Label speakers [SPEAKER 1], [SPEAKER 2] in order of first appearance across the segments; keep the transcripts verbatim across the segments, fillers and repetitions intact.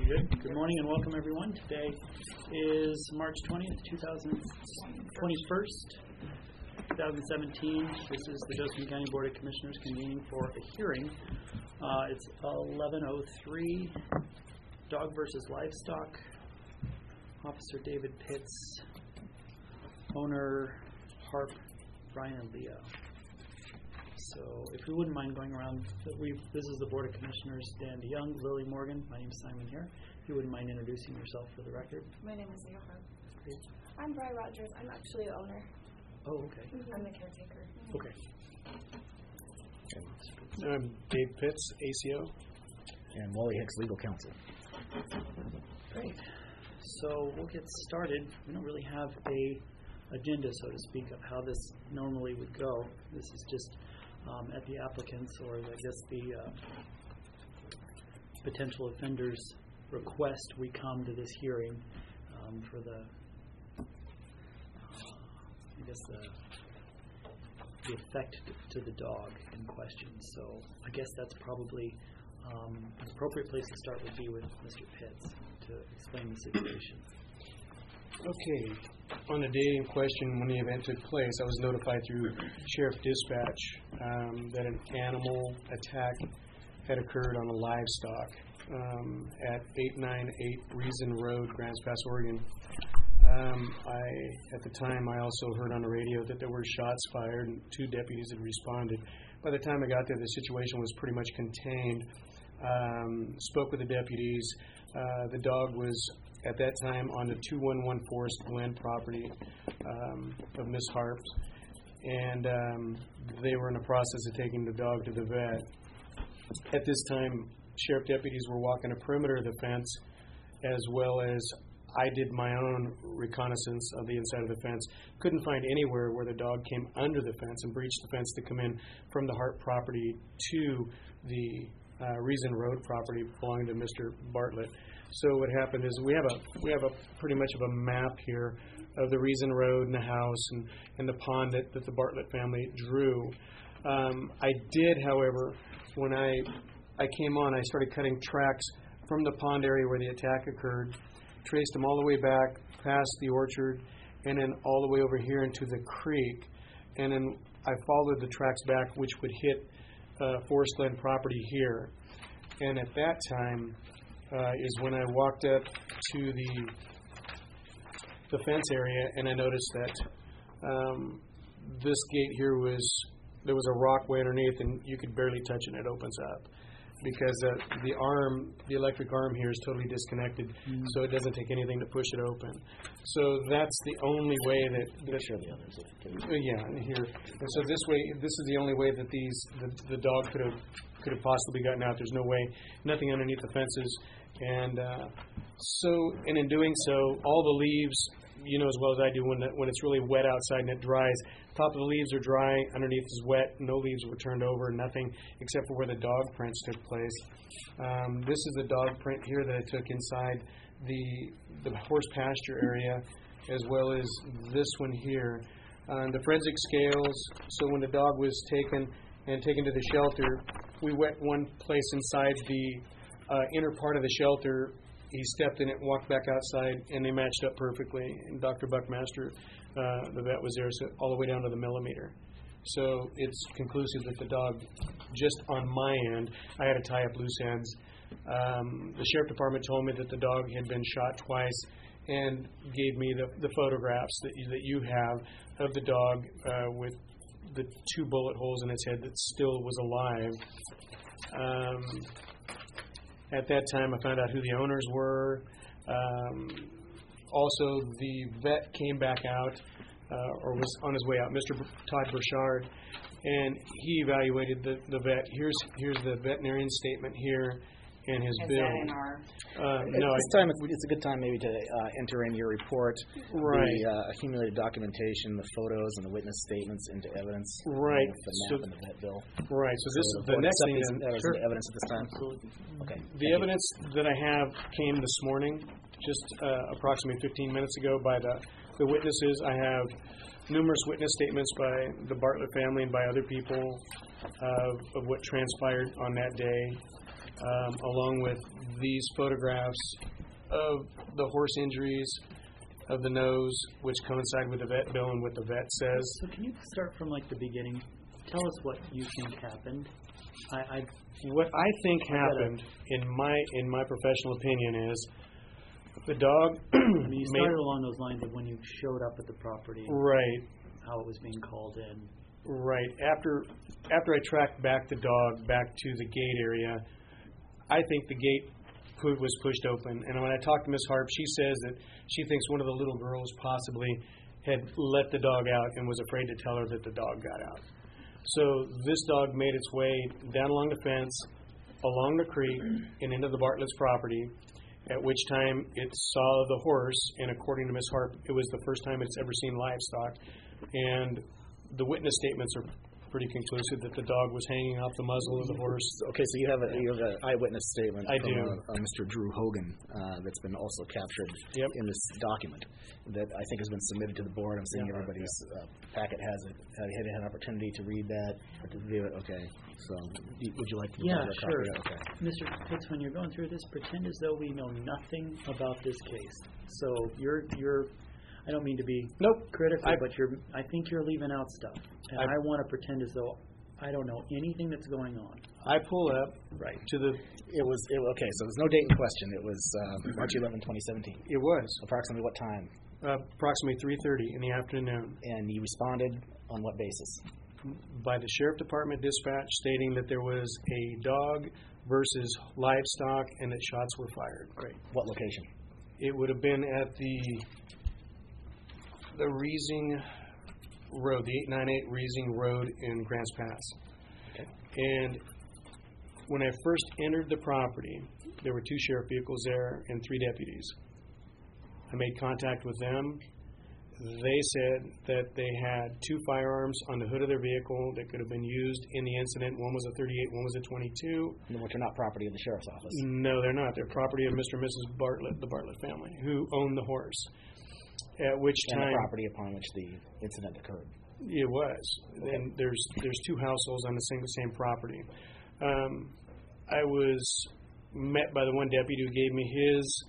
[SPEAKER 1] Good. Good morning and welcome, everyone. Today is March twentieth, twenty twenty-first, twenty seventeen. This is the Josephine County Board of Commissioners convening for a hearing. Uh, it's eleven oh three, Dog versus Livestock. Officer David Pitts, owner Harp, Brian and Leo. So if we wouldn't mind going around, we this is the Board of Commissioners, Dan DeYoung, Lily Morgan. My name is Simon here. If you wouldn't mind introducing yourself for the record.
[SPEAKER 2] My name is Leo Harp.
[SPEAKER 1] Great.
[SPEAKER 2] I'm Bri Rogers. I'm actually the owner.
[SPEAKER 1] Oh, okay.
[SPEAKER 2] Mm-hmm. I'm the caretaker.
[SPEAKER 1] Okay.
[SPEAKER 3] I'm Dave Pitts, A C O.
[SPEAKER 4] And Wally Hicks, legal counsel.
[SPEAKER 1] Great. So we'll get started. We don't really have a agenda, so to speak, of how this normally would go. This is just um, at the applicant's, or I guess the uh, potential offender's request, we come to this hearing um, for the, uh, I guess, the, the effect to the dog in question. So I guess that's probably um, an appropriate place to start would be with Mister Pitts to explain the situation.
[SPEAKER 3] Okay. On the day in question, when the event took place, I was notified through Sheriff Dispatch um, that an animal attack had occurred on a livestock um, at eight ninety-eight Reason Road, Grants Pass, Oregon. Um, I, at the time, I also heard on the radio that there were shots fired and two deputies had responded. By the time I got there, the situation was pretty much contained. Um, spoke with the deputies. Uh, the dog was, at that time, on the two one one Forest Glen property um, of Miss Harp, and um, they were in the process of taking the dog to the vet. At this time, sheriff deputies were walking a perimeter of the fence, as well as I did my own reconnaissance of the inside of the fence. Couldn't find anywhere where the dog came under the fence and breached the fence to come in from the Harp property to the uh, Reason Road property belonging to Mister Bartlett. So what happened is we have a we have a pretty much of a map here of the Reason Road and the house and, and the pond that, that the Bartlett family drew. Um, I did, however, when I I came on, I started cutting tracks from the pond area where the attack occurred, traced them all the way back past the orchard, and then all the way over here into the creek. And then I followed the tracks back, which would hit uh, Forest Glen property here. And at that time uh, is when I walked up to the the fence area, and I noticed that um, this gate here was, there was a rock way underneath, and you could barely touch it, and it opens up. Because uh, the arm, the electric arm here is totally disconnected, mm. so it doesn't take anything to push it open. So that's the only way that. that
[SPEAKER 4] sure the others.
[SPEAKER 3] Uh, yeah, and here. And so this way, this is the only way that these the, the dog could have could have possibly gotten out. There's no way, nothing underneath the fences, and uh, so and in doing so, all the leaves, you know as well as I do, when the, when it's really wet outside and it dries, top of the leaves are dry, underneath is wet, no leaves were turned over, nothing except for where the dog prints took place. Um, this is the dog print here that I took inside the the horse pasture area, as well as this one here. Um, the forensic scales, so when the dog was taken and taken to the shelter, we went one place inside the uh, inner part of the shelter. He stepped in it, walked back outside, and they matched up perfectly. And Doctor Buckmaster, uh, the vet, was there, so all the way down to the millimeter. So it's conclusive that the dog, just on my end, I had to tie up loose ends. Um, the sheriff department told me that the dog had been shot twice and gave me the, the photographs that you, that you have of the dog uh, with the two bullet holes in its head that still was alive. Um, At that time, I found out who the owners were. Um, also, the vet came back out, uh, or was on his way out, Mister Todd Burchard, and he evaluated the, the vet. Here's here's the veterinarian statement here, and his
[SPEAKER 5] Is
[SPEAKER 3] bill.
[SPEAKER 5] that in our?
[SPEAKER 3] Uh,
[SPEAKER 4] At
[SPEAKER 3] no,
[SPEAKER 4] this time, it's, it's a good time maybe to uh, enter in your report,
[SPEAKER 3] right.
[SPEAKER 4] the uh, accumulated documentation, the photos, and the witness statements into evidence.
[SPEAKER 3] Right.
[SPEAKER 4] With the map
[SPEAKER 3] So,
[SPEAKER 4] and the vet bill.
[SPEAKER 3] right. So this
[SPEAKER 4] So
[SPEAKER 3] is the next thing.
[SPEAKER 4] Is,
[SPEAKER 3] Then,
[SPEAKER 4] that is
[SPEAKER 3] sure.
[SPEAKER 4] the evidence at this time.
[SPEAKER 3] Absolutely.
[SPEAKER 4] Okay.
[SPEAKER 3] The
[SPEAKER 4] Thank
[SPEAKER 3] evidence you. that I have came this morning, just uh, approximately fifteen minutes ago, by the the witnesses. I have numerous witness statements by the Bartlett family and by other people uh, of what transpired on that day. um, along with these photographs of the horse injuries of the nose, which coincide with the vet bill and what the vet says.
[SPEAKER 1] So can you start from like the beginning? Tell us what you think happened. I, I
[SPEAKER 3] What I think
[SPEAKER 1] I gotta-
[SPEAKER 3] happened, in my in my professional opinion, is the dog
[SPEAKER 1] I mean, you
[SPEAKER 3] made-
[SPEAKER 1] started along those lines of when you showed up at the property,
[SPEAKER 3] right.
[SPEAKER 1] how it was being called in.
[SPEAKER 3] Right. After after I tracked back the dog back to the gate area, I think the gate pu- was pushed open. And when I talked to Miss Harp, she says that she thinks one of the little girls possibly had let the dog out and was afraid to tell her that the dog got out. So this dog made its way down along the fence, along the creek, and into the Bartlett's property, at which time it saw the horse, and according to Miss Harp, it was the first time it's ever seen livestock. And the witness statements are pretty conclusive that the dog was hanging off the muzzle of the horse.
[SPEAKER 4] Okay, so you have a you have an eyewitness statement
[SPEAKER 3] I
[SPEAKER 4] from
[SPEAKER 3] do.
[SPEAKER 4] Uh, uh, Mister Drew Hogan uh, that's been also captured
[SPEAKER 3] Yep.
[SPEAKER 4] in this document that I think has been submitted to the board. I'm seeing
[SPEAKER 3] Yeah.
[SPEAKER 4] everybody's uh, packet has it. Have you had an opportunity to read that or to view it? Okay, so y- would you like to
[SPEAKER 1] Yeah,
[SPEAKER 4] provide a copy
[SPEAKER 1] sure.
[SPEAKER 4] of that? Okay.
[SPEAKER 1] Mister Pitts, when you're going through this, pretend as though we know nothing about this case. So you're you're. I don't mean to be
[SPEAKER 3] Nope.
[SPEAKER 1] critical,
[SPEAKER 3] I-
[SPEAKER 1] but you're. I think you're leaving out stuff, and
[SPEAKER 3] I-
[SPEAKER 1] I, want to pretend as though I don't know anything that's going on.
[SPEAKER 3] I pull up
[SPEAKER 1] Right.
[SPEAKER 3] to the,
[SPEAKER 4] It was it, okay. So there's no date in question. It was uh, March eleventh, twenty seventeen.
[SPEAKER 3] it was
[SPEAKER 4] Approximately what time?
[SPEAKER 3] uh, approximately three thirty in the afternoon
[SPEAKER 4] And you responded on what basis?
[SPEAKER 3] by the Sheriff Department dispatch stating that there was a dog versus livestock and that shots were fired.
[SPEAKER 1] Great.
[SPEAKER 4] What location?
[SPEAKER 3] It would have been at the the Reesing Road, the eight ninety-eight Reesing Road in Grants Pass.
[SPEAKER 4] Okay.
[SPEAKER 3] And when I first entered the property, there were two sheriff vehicles there and three deputies. I made contact with them. They said that they had two firearms on the hood of their vehicle that could have been used in the incident. One was a thirty-eight, one was a twenty-two.
[SPEAKER 4] Which are not property of the sheriff's office.
[SPEAKER 3] No, they're not. They're property of Mister and Missus Bartlett, the Bartlett family, who owned the horse. At which
[SPEAKER 4] And
[SPEAKER 3] time
[SPEAKER 4] the property upon which the incident occurred.
[SPEAKER 3] it was. And there's there's two households on the same same property. Um, I was met by the one deputy who gave me his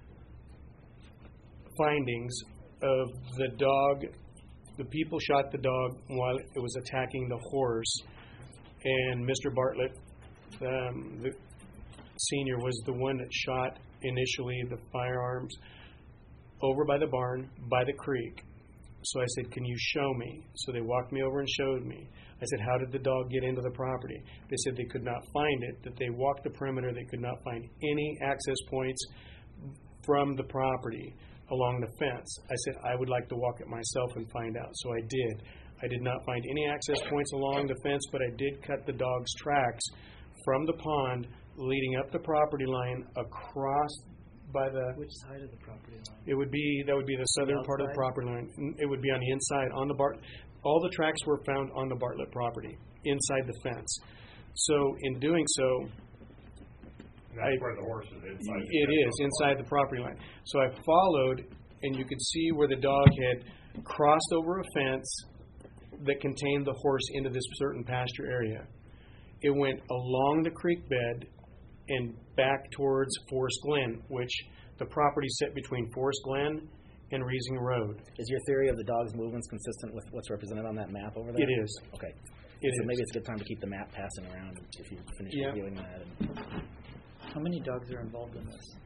[SPEAKER 3] findings of the dog. The people shot the dog while it was attacking the horse, and Mister Bartlett, um, the senior, was the one that shot initially the firearms over by the barn, by the creek. So I said, can you show me? So they walked me over and showed me. I said, how did the dog get into the property? They said they could not find it, that they walked the perimeter, they could not find any access points from the property along the fence. I said, I would like to walk it myself and find out. So I did. I did not find any access points along the fence, but I did cut the dog's tracks from the pond leading up the property line across by the,
[SPEAKER 1] Which side of the property line?
[SPEAKER 3] it would be, that would be the southern part of the
[SPEAKER 1] outside?
[SPEAKER 3] property line. N- It would be on the inside, on the Bart, all the tracks were found on the Bartlett property, inside the fence. So in doing so,
[SPEAKER 5] That's
[SPEAKER 3] I-
[SPEAKER 5] where the horse is inside. the
[SPEAKER 3] it
[SPEAKER 5] fence.
[SPEAKER 3] is, inside the property line. So I followed, and you could see where the dog had crossed over a fence that contained the horse into this certain pasture area. It went along the creek bed and back towards Forest Glen, which the property set between Forest Glen and Reesing Road.
[SPEAKER 4] Is your theory of the dog's movements consistent with what's represented on that map over there?
[SPEAKER 3] It is.
[SPEAKER 4] Okay.
[SPEAKER 3] It
[SPEAKER 4] so
[SPEAKER 3] is.
[SPEAKER 4] maybe it's a good time to keep the map passing around if you finish
[SPEAKER 3] Yeah.
[SPEAKER 4] reviewing that. And
[SPEAKER 1] How many dogs are involved in this?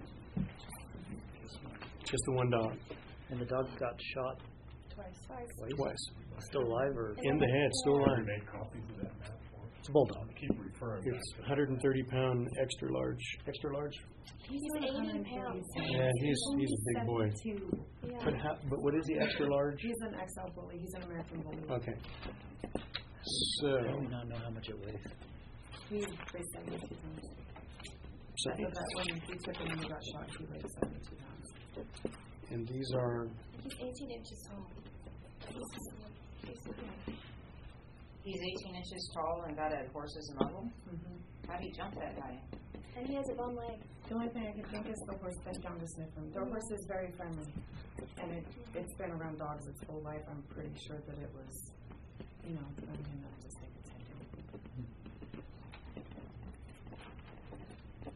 [SPEAKER 3] Just the one dog.
[SPEAKER 1] And the dog got shot
[SPEAKER 2] Twice. Twice.
[SPEAKER 1] twice?
[SPEAKER 3] Twice.
[SPEAKER 1] Still alive or?
[SPEAKER 3] In the head, still
[SPEAKER 5] Can
[SPEAKER 3] alive.
[SPEAKER 5] you make copies of that map for us?
[SPEAKER 4] it's a bulldog.
[SPEAKER 5] Keep referring back
[SPEAKER 3] It's
[SPEAKER 5] to
[SPEAKER 3] one hundred thirty pound extra large. Extra large?
[SPEAKER 2] He's eighty pounds.
[SPEAKER 3] Yeah, he's he's a big boy.
[SPEAKER 2] Yeah.
[SPEAKER 3] But how, but what is he extra large?
[SPEAKER 6] He's an X L bully. He's an American bully.
[SPEAKER 3] Okay.
[SPEAKER 1] I
[SPEAKER 3] So,
[SPEAKER 1] do not know how much it weighs.
[SPEAKER 6] He weighs seventy-two pounds.
[SPEAKER 3] so
[SPEAKER 6] I thought that when he took him and he got shot, he weighed seventy-two pounds.
[SPEAKER 3] and these are
[SPEAKER 2] He's eighteen inches tall. He's, he's,
[SPEAKER 7] He's eighteen inches tall and got a horse's muzzle?
[SPEAKER 6] Mm-hmm.
[SPEAKER 7] How do you jump that high?
[SPEAKER 2] and he has a bone leg.
[SPEAKER 6] The only thing I can think is the horse bent down to sniff him. The horse is very friendly, and it, it's been around dogs its whole life. I'm pretty sure that it was, you know, friendly enough to stick its head down.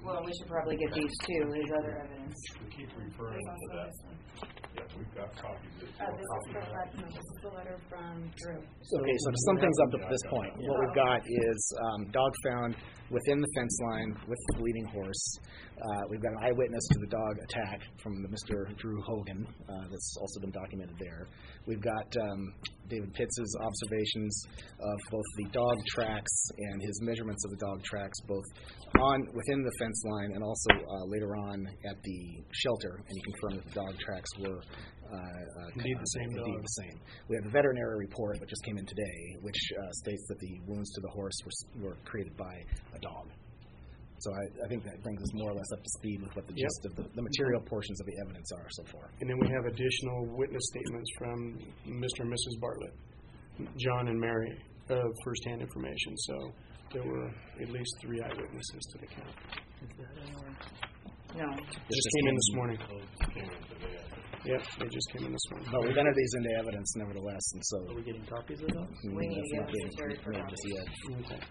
[SPEAKER 7] Well, we should probably get these too, his other evidence.
[SPEAKER 5] We keep referring to that. Yeah, we've got copies of
[SPEAKER 6] Uh, this is the letter, no, this is the letter from Drew.
[SPEAKER 4] Okay, so to sum things up at this point, what we've got is um, dog found within the fence line with the bleeding horse. Uh, we've got an eyewitness to the dog attack from the Mister Drew Hogan. Uh, that's also been documented there. We've got um, David Pitts' observations of both the dog tracks and his measurements of the dog tracks, both on within the fence line and also uh, later on at the shelter, and he confirmed that the dog tracks were uh, uh,
[SPEAKER 3] Indeed the same
[SPEAKER 4] Indeed
[SPEAKER 3] dog.
[SPEAKER 4] the same. We have the veterinary report that just came in today, which uh, states that the wounds to the horse were, were created by a dog. So I, I think that brings us more or less up to speed with what the
[SPEAKER 3] Yep.
[SPEAKER 4] gist of the, the material portions of the evidence are so far.
[SPEAKER 3] And then we have additional witness statements from Mister and Missus Bartlett, John and Mary, of firsthand information. So there were at least three eyewitnesses to the count.
[SPEAKER 1] Is that our,
[SPEAKER 7] No.
[SPEAKER 4] This
[SPEAKER 3] Just came in this morning.
[SPEAKER 5] came in today.
[SPEAKER 3] Yep, they just came in this morning.
[SPEAKER 4] But we've entered these into evidence nevertheless, and so
[SPEAKER 1] are we getting copies of those?
[SPEAKER 4] mm,
[SPEAKER 7] We need
[SPEAKER 4] that's
[SPEAKER 7] to
[SPEAKER 4] not
[SPEAKER 7] get
[SPEAKER 4] being
[SPEAKER 7] necessary for
[SPEAKER 4] made just yet.
[SPEAKER 3] Okay.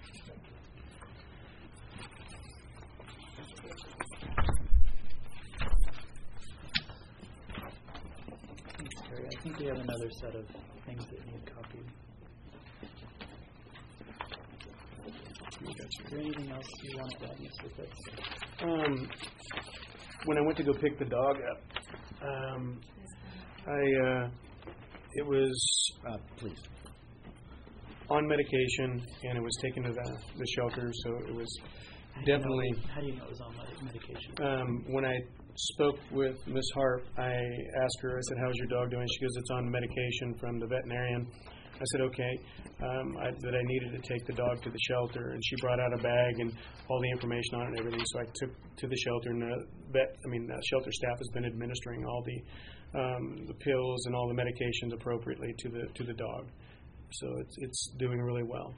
[SPEAKER 1] Thanks, Terry. I think we have another set of things that need copied. Is there anything else you want to add, Mister Pitts?
[SPEAKER 3] Um, when I went to go pick the dog up, um, I uh, it was
[SPEAKER 4] Uh, please.
[SPEAKER 3] on medication and it was taken to the, the shelter, so it was
[SPEAKER 1] How do you know-
[SPEAKER 3] definitely.
[SPEAKER 1] How do you know it was on med- medication?
[SPEAKER 3] Um, when I spoke with Miss Harp, I asked her, I said, how's your dog doing? She goes, it's on medication from the veterinarian. I said, okay, um, I, that I needed to take the dog to the shelter, and she brought out a bag and all the information on it and everything, so I took to the shelter, and the vet, I mean, the shelter staff has been administering all the um, the pills and all the medications appropriately to the to the dog. So it's it's doing really well.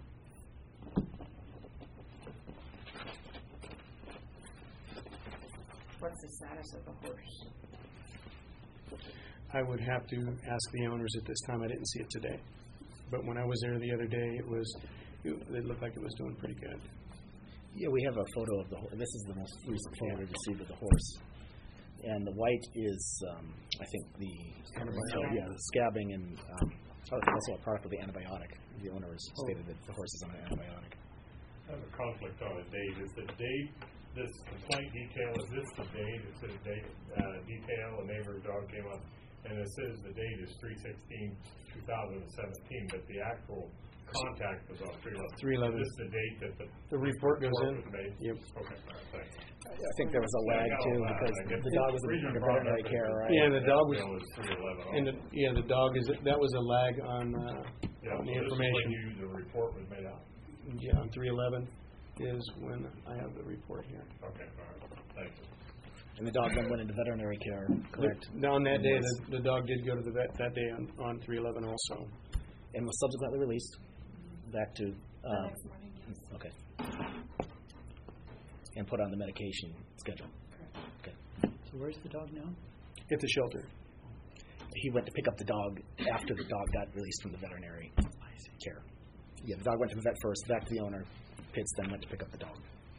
[SPEAKER 7] What's the status of the horse?
[SPEAKER 3] I would have to ask the owners at this time. I didn't see it today. But when I was there the other day, it was it, it looked like it was doing pretty good.
[SPEAKER 4] Yeah, we have a photo of the horse. This is the most recent photo we received of the horse. And the white is, um, I think, the
[SPEAKER 7] Scabbing.
[SPEAKER 4] yeah, the scabbing and um, also a product of the antibiotic. The owner has stated that the horse is on an antibiotic.
[SPEAKER 5] I have a conflict on a date. Is the date, this complaint detail, is this the date? It says date, uh, detail, a neighbor's dog came up, and it says the date is three sixteen two thousand seventeen, but the actual contact was on three eleven.
[SPEAKER 3] three eleven.
[SPEAKER 5] Is this the date that the
[SPEAKER 3] The report goes in?
[SPEAKER 5] was made?
[SPEAKER 3] Yep.
[SPEAKER 5] Okay, all right, thanks.
[SPEAKER 4] I think there was a lag, too, because the dog was in the veterinary care, right?
[SPEAKER 3] Yeah, the dog was,
[SPEAKER 5] Bill is three eleven.
[SPEAKER 3] and the, yeah, the dog is, that was a lag on, uh,
[SPEAKER 5] Yeah,
[SPEAKER 3] on the
[SPEAKER 5] so this is when
[SPEAKER 3] information.
[SPEAKER 5] you, the report was made out.
[SPEAKER 3] Yeah, on three eleven is when I have the report here.
[SPEAKER 5] Okay, all right, thank you.
[SPEAKER 4] And the dog then went into veterinary care, correct?
[SPEAKER 3] The- On that day, the, the dog did go to the vet that day on, on three eleven also.
[SPEAKER 4] And was subsequently released back to,
[SPEAKER 6] The
[SPEAKER 4] uh,
[SPEAKER 6] next morning, yes.
[SPEAKER 4] okay. And put on the medication schedule. Okay.
[SPEAKER 1] So where's the dog now?
[SPEAKER 3] At the shelter.
[SPEAKER 4] He went to pick up the dog after the dog got released from the veterinary care. Yeah, the dog went to the vet first, back to the owner. Pitts then went to pick up the dog.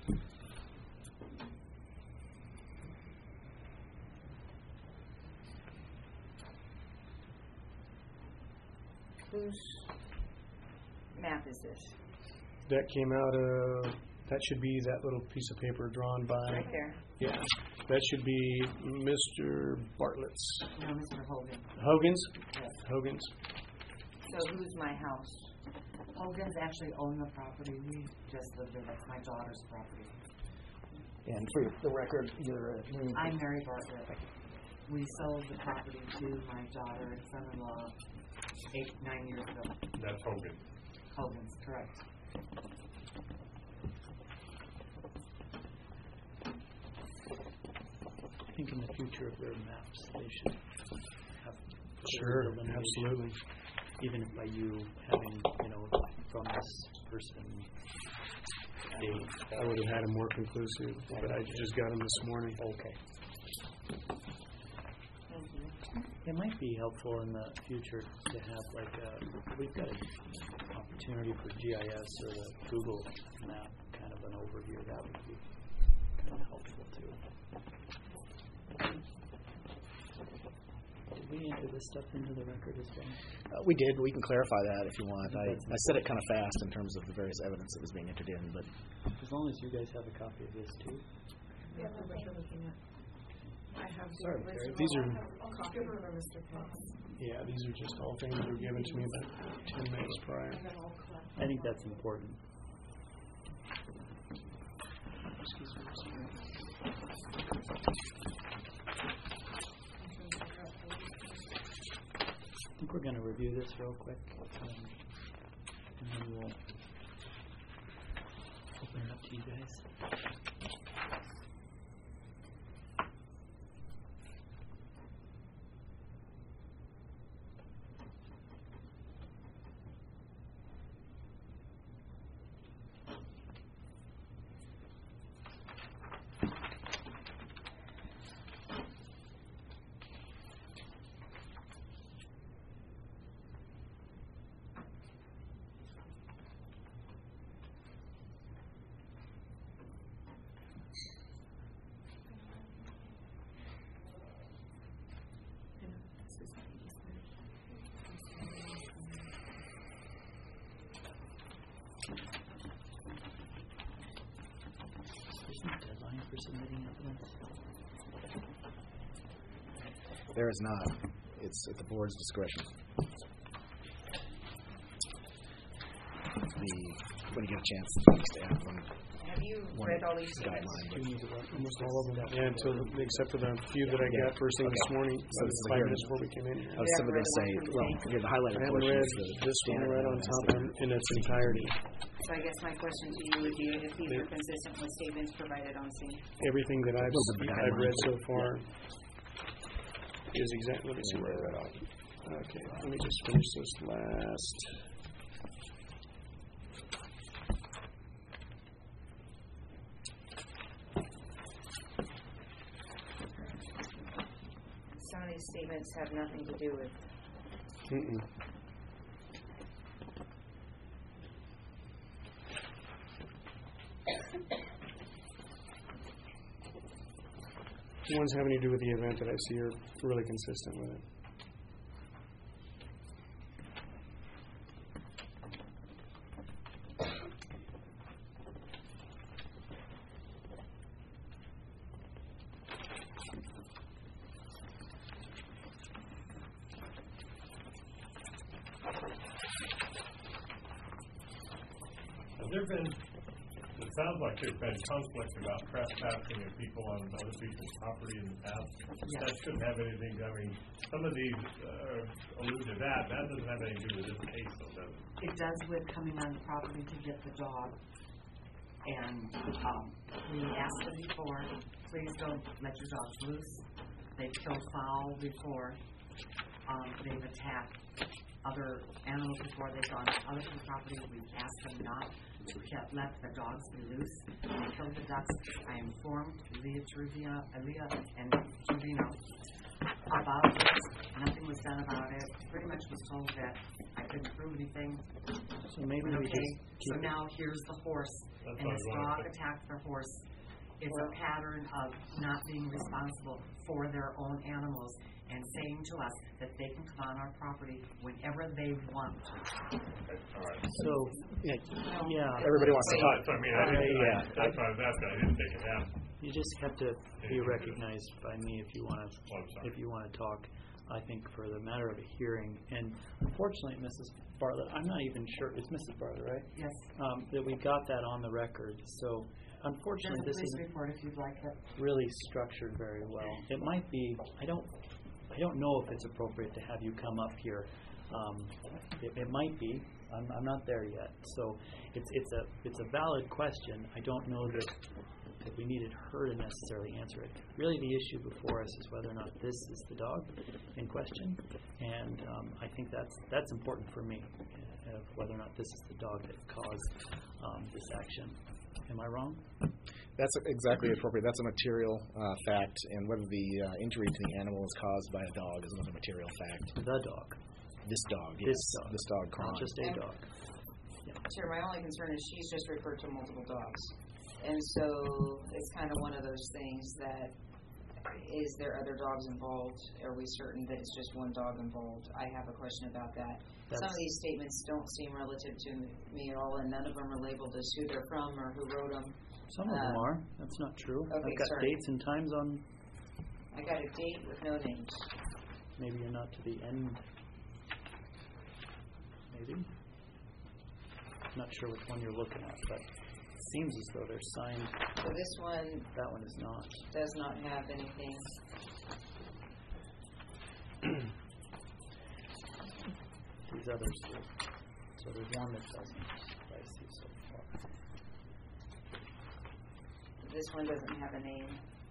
[SPEAKER 7] Whose map is this?
[SPEAKER 3] That came out of, that should be that little piece of paper drawn by,
[SPEAKER 7] Right there.
[SPEAKER 3] yeah, that should be Mister Bartlett's.
[SPEAKER 7] No, Mister Hogan.
[SPEAKER 3] Hogan's?
[SPEAKER 7] Yes.
[SPEAKER 3] Hogan's.
[SPEAKER 7] So who's my house?
[SPEAKER 2] Hogan's actually own the property. We just live there. That's my daughter's property.
[SPEAKER 4] And for the record, your uh, name.
[SPEAKER 2] I'm Mary Bartlett. We sold the property to my daughter and son-in-law eight, nine years ago.
[SPEAKER 5] That's Hogan.
[SPEAKER 2] Hogan's, correct.
[SPEAKER 1] I think in the future of their maps, they should have
[SPEAKER 3] Sure,
[SPEAKER 1] delineation,
[SPEAKER 3] absolutely.
[SPEAKER 1] even if by you having, you know, from this person date.
[SPEAKER 3] I would have had him more conclusive, but I just got him this morning.
[SPEAKER 1] Okay. It might be helpful in the future to have like a, we've got an opportunity for G I S or the Google map, kind of an overview. That would be kind of helpful too. Did we enter this stuff into the record as well?
[SPEAKER 4] Uh, we did. We can clarify that if you want. I, I said it kind of fast in terms of the various evidence that was being entered in, but
[SPEAKER 1] As long as you guys have a copy of this too.
[SPEAKER 6] Yeah, that's what you're looking at. I have the
[SPEAKER 1] Sorry,
[SPEAKER 6] original.
[SPEAKER 1] Terry.
[SPEAKER 3] These are-
[SPEAKER 6] I have a copy for Mister Pitts.
[SPEAKER 3] Yeah, these are just all things that were given to me about ten minutes prior.
[SPEAKER 6] And then I'll collect.
[SPEAKER 1] I think that's important. Excuse me. I think we're going to review this real quick, um, and then we'll open it up to you guys. There's no deadline for submitting evidence.
[SPEAKER 4] there is not. It's at the board's discretion. The, when you get a chance, just add one,
[SPEAKER 7] Have you
[SPEAKER 4] one
[SPEAKER 7] read all these statements?
[SPEAKER 4] guideline.
[SPEAKER 1] Do
[SPEAKER 4] But
[SPEAKER 1] you need to vote?
[SPEAKER 3] Almost all of them. Yeah, until, the- except for the few that I
[SPEAKER 4] Yeah.
[SPEAKER 3] got first thing this
[SPEAKER 4] Okay.
[SPEAKER 3] morning,
[SPEAKER 4] So
[SPEAKER 3] so
[SPEAKER 4] this is
[SPEAKER 3] five
[SPEAKER 4] here.
[SPEAKER 3] minutes before we came in here.
[SPEAKER 4] I was
[SPEAKER 7] You
[SPEAKER 4] simply going to say,
[SPEAKER 7] haven't read the
[SPEAKER 4] well,
[SPEAKER 7] one from
[SPEAKER 4] here, the
[SPEAKER 3] I
[SPEAKER 4] highlighted
[SPEAKER 3] haven't
[SPEAKER 4] portion
[SPEAKER 3] read
[SPEAKER 4] is the
[SPEAKER 3] this one
[SPEAKER 4] standard
[SPEAKER 3] right on
[SPEAKER 4] evidence
[SPEAKER 3] top
[SPEAKER 4] that-
[SPEAKER 3] in, in its entirety.
[SPEAKER 7] So I guess my question to you would be if these are consistent with statements provided on scene.
[SPEAKER 3] Everything that I've,
[SPEAKER 4] Those are the
[SPEAKER 3] I've read so
[SPEAKER 4] guidelines.
[SPEAKER 3] far is exact. Let me see where I read off. Okay, let me just finish this last.
[SPEAKER 7] Some of these statements have nothing to do with,
[SPEAKER 3] Mm-mm. The ones having to do with the event that I see are really consistent with it.
[SPEAKER 5] Has there been, it sounds like there's been conflict about trespassing and people on other people's property in the past.
[SPEAKER 2] Yes.
[SPEAKER 5] That shouldn't have anything, I mean, some of these uh, allude to that. That doesn't have anything to do with this case, though, does it?
[SPEAKER 2] It does with coming on the property to get the dog. And um, we asked them before, please don't let your dogs loose. They've killed fowl before. Um, they've attacked other animals before. They've gone to other people's property. We've asked them not to get, let the dogs be loose. They killed the ducks. I informed Leah Truvino, Leah and Truvino about this. Nothing was done about it. Pretty much was told that I couldn't prove anything.
[SPEAKER 1] So maybe we
[SPEAKER 2] Okay,
[SPEAKER 1] just
[SPEAKER 2] so
[SPEAKER 1] keep
[SPEAKER 2] now here's the horse,
[SPEAKER 5] That's
[SPEAKER 2] and
[SPEAKER 5] what I
[SPEAKER 2] this
[SPEAKER 5] was wondering.
[SPEAKER 2] dog attacked the horse. It's a pattern of not being responsible for their own animals and saying to us that they can come on our property whenever they want to.
[SPEAKER 5] Okay, all right.
[SPEAKER 1] So,
[SPEAKER 4] Yeah,
[SPEAKER 1] yeah,
[SPEAKER 4] everybody wants to
[SPEAKER 5] So,
[SPEAKER 4] talk.
[SPEAKER 5] I mean, I didn't,
[SPEAKER 4] Yeah.
[SPEAKER 5] I, that's what I was asking. I didn't think it happened.
[SPEAKER 1] you just have to be recognized by me if you want to
[SPEAKER 5] Oh, I'm sorry.
[SPEAKER 1] if you want to talk. I think for the matter of a hearing, and unfortunately, Missus Bartlett, I'm not even sure it's Missus Bartlett, right?
[SPEAKER 2] Yes,
[SPEAKER 1] Um, that we got that on the record. So,
[SPEAKER 2] there's
[SPEAKER 1] unfortunately,
[SPEAKER 2] a
[SPEAKER 1] this
[SPEAKER 2] police
[SPEAKER 1] isn't
[SPEAKER 2] report if you'd like it.
[SPEAKER 1] really structured very well. It might be. I don't. I don't know if it's appropriate to have you come up here. Um, it, it might be. I'm, I'm not there yet. So it's it's a it's a valid question. I don't know that that we needed her to necessarily answer it. Really, the issue before us is whether or not this is the dog in question, and um, I think that's that's important for me, uh, of whether or not this is the dog that caused um, this action. Am I wrong?
[SPEAKER 4] That's exactly appropriate. That's a material uh, fact, and whether the uh, injury to the animal is caused by a dog is another material fact.
[SPEAKER 1] The dog,
[SPEAKER 4] This dog,
[SPEAKER 1] This
[SPEAKER 4] yes.
[SPEAKER 1] dog.
[SPEAKER 4] This dog,
[SPEAKER 1] not
[SPEAKER 4] Kron.
[SPEAKER 1] just a dog. Yeah.
[SPEAKER 7] Chair, my only concern is she's just referred to multiple dogs. And so it's kind of one of those things that, is there other dogs involved? Are we certain that it's just one dog involved? I have a question about that.
[SPEAKER 1] That's
[SPEAKER 7] Some of these statements don't seem relative to me at all, and none of them are labeled as who they're from or who wrote them.
[SPEAKER 1] Some of them
[SPEAKER 7] Uh,
[SPEAKER 1] are. That's not true.
[SPEAKER 7] okay,
[SPEAKER 1] I've got
[SPEAKER 7] sorry.
[SPEAKER 1] dates and times on.
[SPEAKER 7] I got a date with no names.
[SPEAKER 1] Maybe you're not to the end. Maybe. Not sure which one you're looking at, but it seems as though they're signed.
[SPEAKER 7] So this one
[SPEAKER 1] That one is not.
[SPEAKER 7] does not have anything.
[SPEAKER 1] These others do. So there's one that doesn't. that I see so far.
[SPEAKER 7] This one doesn't have a name.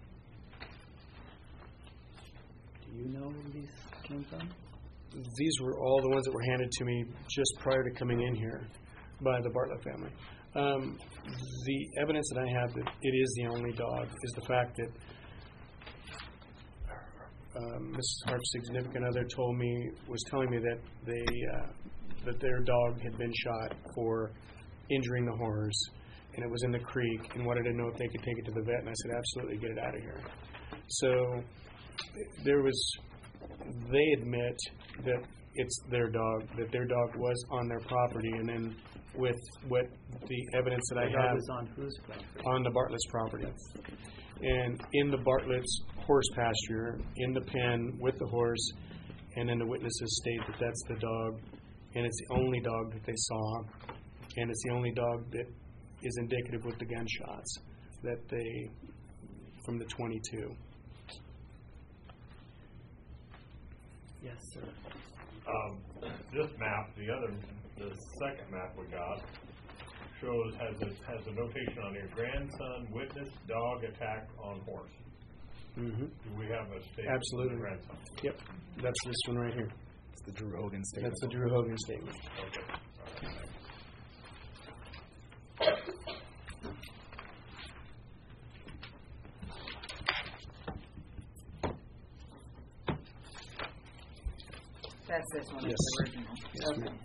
[SPEAKER 1] Do you know who these came from?
[SPEAKER 3] These were all the ones that were handed to me just prior to coming in here by the Bartlett family. Um, the evidence that I have that it is the only dog is the fact that um, Missus Harp's significant other told me, was telling me that they uh, that their dog had been shot for injuring the horse, and it was in the creek, and wanted to know if they could take it to the vet, and I said, absolutely, get it out of here. So there was, they admit that it's their dog, that their dog was on their property, and then with what the evidence that I
[SPEAKER 1] The dog
[SPEAKER 3] have
[SPEAKER 1] is on whose property?
[SPEAKER 3] on the Bartlett's property. And in the Bartlett's horse pasture, in the pen with the horse, and then the witnesses state that that's the dog, and it's the only dog that they saw, and it's the only dog that is indicative with the gunshots that they, from the twenty-two.
[SPEAKER 1] Yes, sir.
[SPEAKER 5] Um, this map, the other, the second map we got, shows, has a, has a notation on here, grandson witnessed dog attack on horse.
[SPEAKER 3] Mm-hmm.
[SPEAKER 5] Do we have a statement?
[SPEAKER 3] Absolutely.
[SPEAKER 5] For the grandson?
[SPEAKER 3] Yep, that's this one right here.
[SPEAKER 4] It's the Drew Hogan statement.
[SPEAKER 3] That's the Drew Hogan statement.
[SPEAKER 5] Okay.
[SPEAKER 7] That's this one.
[SPEAKER 3] Yes.
[SPEAKER 7] It's the original.
[SPEAKER 3] Yes,
[SPEAKER 7] Okay.
[SPEAKER 3] ma'am.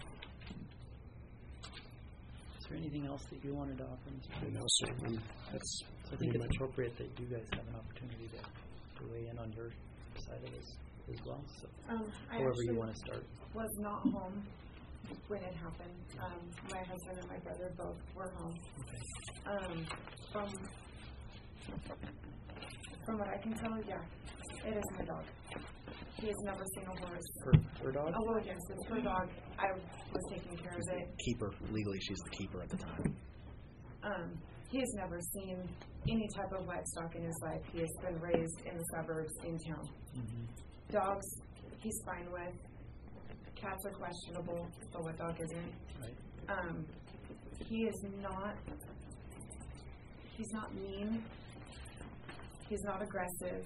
[SPEAKER 1] Is there anything else that you wanted to offer, Mister Chairman?
[SPEAKER 3] No, sir. Um, That's
[SPEAKER 1] So I think
[SPEAKER 3] pretty
[SPEAKER 1] it's
[SPEAKER 3] much.
[SPEAKER 1] appropriate that you guys have an opportunity to, to weigh in on your side of this as well. So
[SPEAKER 6] Um, I
[SPEAKER 1] however you
[SPEAKER 6] actually
[SPEAKER 1] want to start.
[SPEAKER 6] was not home when it happened. Um, my husband and my brother both were home.
[SPEAKER 1] Okay.
[SPEAKER 6] Um, from from what I can tell, yeah, it is my dog. He has never seen a horse.
[SPEAKER 1] Her, her dog?
[SPEAKER 6] Oh, well, yes, it's her dog. I was taking care of it.
[SPEAKER 4] Keeper. Legally, she's the keeper at the time.
[SPEAKER 6] Um, he has never seen any type of livestock in his life. He has been raised in the suburbs, in town.
[SPEAKER 1] Mm-hmm.
[SPEAKER 6] Dogs, he's fine with. Cats are questionable, but what dog isn't?
[SPEAKER 1] Right.
[SPEAKER 6] Um, he is not, he's not mean. He's not aggressive.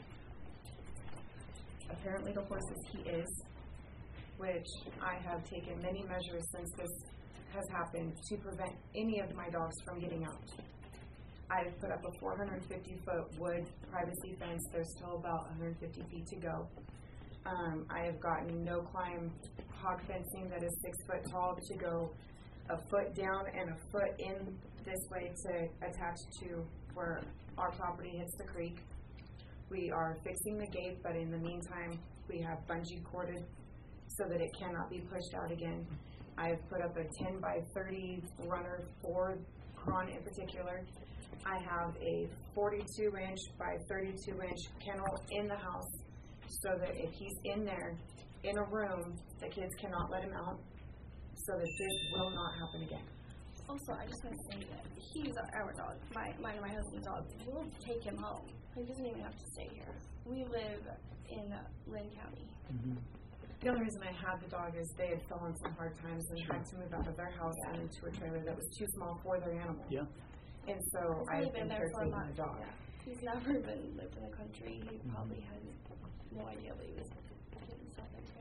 [SPEAKER 6] Apparently the horses he is, which I have taken many measures since this has happened to prevent any of my dogs from getting out. I've put up a four hundred fifty foot wood privacy fence. There's still about one hundred fifty feet to go. Um, I have gotten no climb hog fencing that is six foot tall to go a foot down and a foot in this way to attach to where our property hits the creek. We are fixing the gate, but in the meantime, we have bungee corded so that it cannot be pushed out again. I've put up a ten by thirty runner for Cron in particular. I have a forty-two inch by thirty-two inch kennel in the house so that if he's in there, in a room, the kids cannot let him out, so that this will not happen again.
[SPEAKER 8] Also, I just want to say that he's our dog, my, mine and my husband's dog. We'll take him home. He doesn't even have to stay here. We live in uh, Lynn County.
[SPEAKER 1] Mm-hmm.
[SPEAKER 6] The only reason I had the dog is they had fallen some hard times and had to move out of their house and into a trailer that was too small for their animal.
[SPEAKER 1] Yeah.
[SPEAKER 6] And so
[SPEAKER 8] He's
[SPEAKER 6] I've
[SPEAKER 8] only
[SPEAKER 6] been
[SPEAKER 8] been there for a
[SPEAKER 6] caretaking
[SPEAKER 8] month.
[SPEAKER 6] the dog.
[SPEAKER 8] Yeah. He's never been lived in the country. He probably had no idea what he was getting himself into.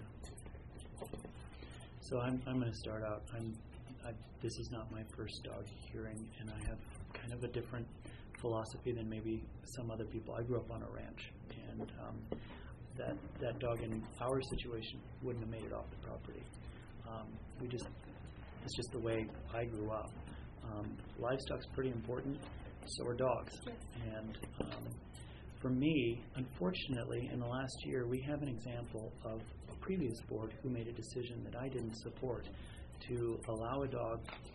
[SPEAKER 1] So I'm I'm going to start out. I'm I, this is not my first dog hearing, and I have kind of a different philosophy than maybe some other people. I grew up on a ranch, and um, that that dog in our situation wouldn't have made it off the property. Um, we just It's just the way I grew up. Um, livestock's pretty important, so are dogs. And um, for me, unfortunately, in the last year, we have an example of a previous board who made a decision that I didn't support to allow a dog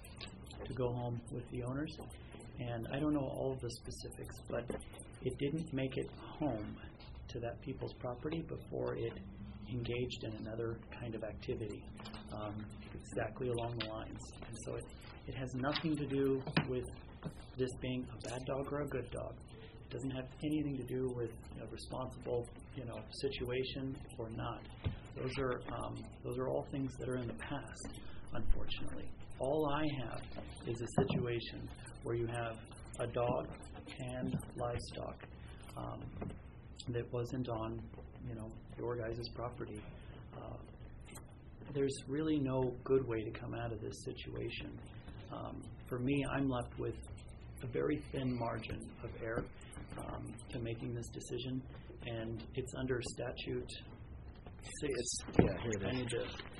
[SPEAKER 1] to go home with the owners. And I don't know all of the specifics, but it didn't make it home to that people's property before it engaged in another kind of activity, um, exactly along the lines. And so it, it has nothing to do with this being a bad dog or a good dog. It doesn't have anything to do with a responsible, you know, situation or not. Those are um, those are all things that are in the past, unfortunately. All I have is a situation where you have a dog and livestock um, that wasn't on, you know, your guys' property. Uh, there's really no good way to come out of this situation. Um, for me, I'm left with a very thin margin of error um, to making this decision, and it's under statute six.
[SPEAKER 4] It's, yeah, here it
[SPEAKER 1] I
[SPEAKER 4] is.
[SPEAKER 1] need to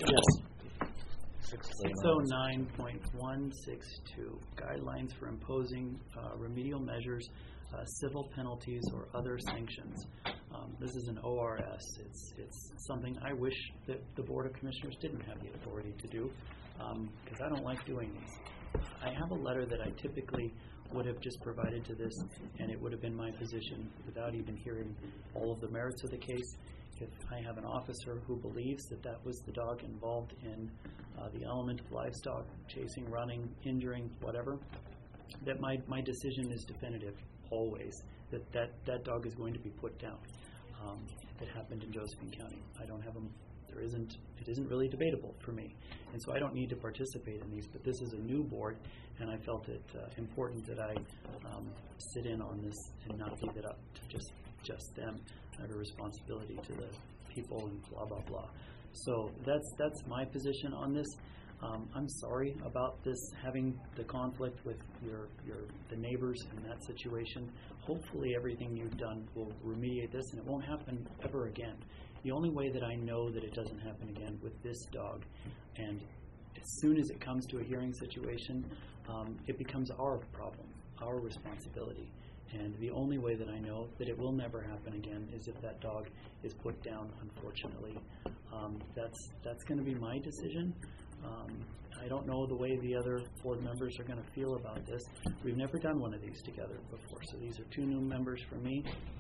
[SPEAKER 4] Yes.
[SPEAKER 1] six oh nine point one six two, guidelines for imposing uh, remedial measures, uh, civil penalties, or other sanctions. Um, this is an O R S. It's it's something I wish that the Board of Commissioners didn't have the authority to do, because I don't like doing these. I have a letter that I typically would have just provided to this, and it would have been my position without even hearing all of the merits of the case. If I have an officer who believes that that was the dog involved in uh, the element of livestock, chasing, running, injuring, whatever, that my, my decision is definitive, always, that, that that dog is going to be put down. Um, that happened in Josephine County. I don't have them, there isn't, it isn't really debatable for me. And so I don't need to participate in these, but this is a new board, and I felt it uh, important that I um, sit in on this and not leave it up to just, just them. I have a responsibility to the people and blah, blah, blah. So that's that's my position on this. Um, I'm sorry about this, having the conflict with your, your the neighbors in that situation. Hopefully everything you've done will remediate this, and it won't happen ever again. The only way that I know that it doesn't happen again with this dog, and as soon as it comes to a hearing situation, um, it becomes our problem, our responsibility. And the only way that I know that it will never happen again is if that dog is put down, unfortunately. Um, that's that's going to be my decision. Um, I don't know the way the other board members are going to feel about this. We've never done one of these together before, so these are two new members for me.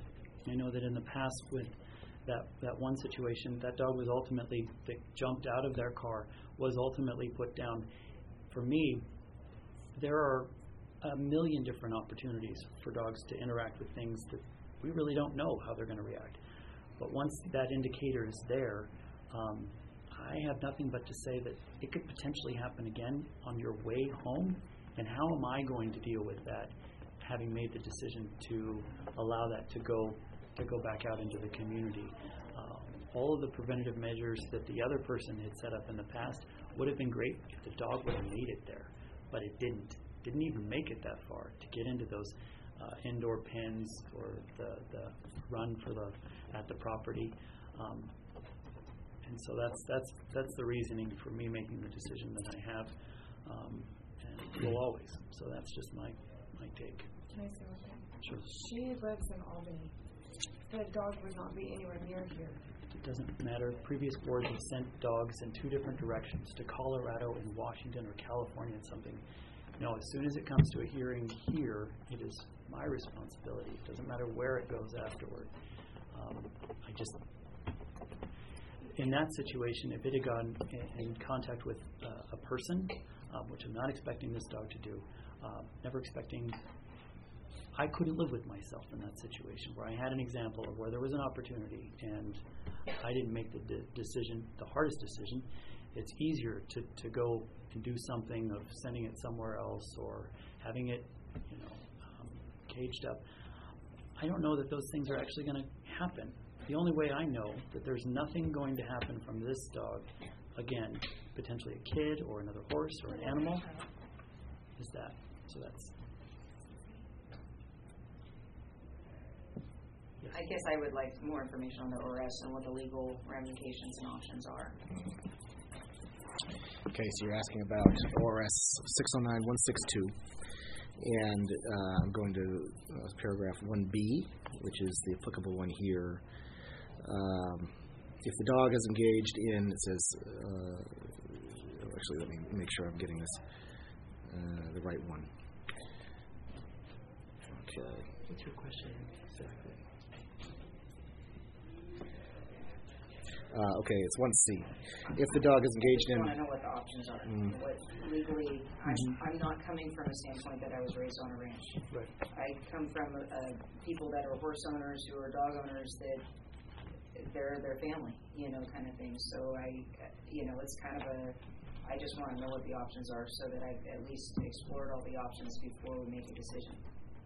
[SPEAKER 1] I know that in the past with that, that one situation, that dog was ultimately, that jumped out of their car, was ultimately put down. For me, there are a million different opportunities for dogs to interact with things that we really don't know how they're going to react. But once that indicator is there, um, I have nothing but to say that it could potentially happen again on your way home. And how am I going to deal with that, having made the decision to allow that to go to go back out into the community? Um, all of the preventative measures that the other person had set up in the past would have been great if the dog would have made it there, but it didn't. Didn't even make it that far to get into those uh, indoor pens or the, the run for the at the property, um, and so that's that's that's the reasoning for me making the decision that I have, um, and will always. So that's just my my take.
[SPEAKER 6] Can I say one thing?
[SPEAKER 1] Sure.
[SPEAKER 6] She lives in Albany. The dog would not be anywhere near here.
[SPEAKER 1] It doesn't matter. Previous boards have sent dogs in two different directions, to Colorado and Washington or California and something. No, as soon as it comes to a hearing here, it is my responsibility. It doesn't matter where it goes afterward. Um, I just, in that situation, if it had gone in, in contact with uh, a person, um, which I'm not expecting this dog to do, uh, never expecting, I couldn't live with myself in that situation where I had an example of where there was an opportunity and I didn't make the de- decision, the hardest decision. It's easier to, to go and do something of sending it somewhere else or having it, you know, um, caged up. I don't know that those things are actually going to happen. The only way I know that there's nothing going to happen from this dog, again, potentially a kid or another horse or an animal, is that. So that's. Yes.
[SPEAKER 7] I guess I would like more information on the O R S and what the legal ramifications and options are.
[SPEAKER 4] Okay, so you're asking about O R S six oh nine one six two, and uh, I'm going to uh, paragraph one B, which is the applicable one here. Um, if the dog is engaged in, it says, uh, actually, let me make sure I'm getting this, uh, the right one. Okay.
[SPEAKER 1] What's your question exactly?
[SPEAKER 4] Uh, okay, it's one C. If the dog is engaged
[SPEAKER 7] I
[SPEAKER 4] in...
[SPEAKER 7] want to know what the options are.
[SPEAKER 4] Mm.
[SPEAKER 7] What legally, I'm,
[SPEAKER 1] Mm-hmm.
[SPEAKER 7] I'm not coming from a standpoint that I was raised on a ranch.
[SPEAKER 1] Right.
[SPEAKER 7] I come from uh, people that are horse owners who are dog owners that they're their family, you know, kind of thing. So I, you know, it's kind of a, I just want to know what the options are so that I've at least explored all the options before we make a decision.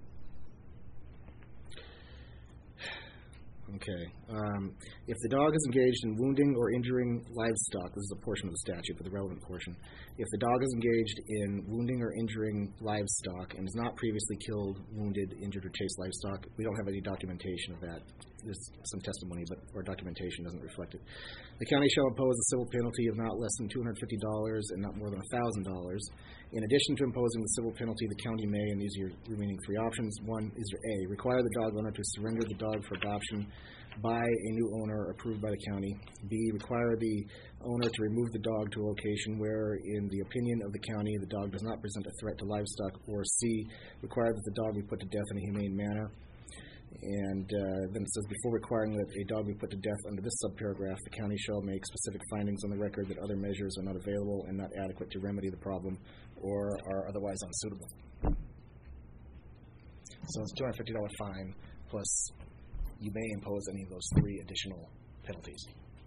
[SPEAKER 4] Okay. Um, if the dog is engaged in wounding or injuring livestock, this is a portion of the statute, but the relevant portion. If the dog is engaged in wounding or injuring livestock and has not previously killed, wounded, injured, or chased livestock, we don't have any documentation of that. There's some testimony, but our documentation doesn't reflect it. The county shall impose a civil penalty of not less than two hundred fifty dollars and not more than one thousand dollars. In addition to imposing the civil penalty, the county may, and these are your remaining three options. One is your A, require the dog owner to surrender the dog for adoption by a new owner approved by the county. B, require the owner to remove the dog to a location where, in the opinion of the county, the dog does not present a threat to livestock. Or C, require that the dog be put to death in a humane manner. And uh, then it says, before requiring that a dog be put to death under this subparagraph, the county shall make specific findings on the record that other measures are not available and not adequate to remedy the problem or are otherwise unsuitable. So it's a two hundred fifty dollars fine, plus you may impose any of those three additional penalties.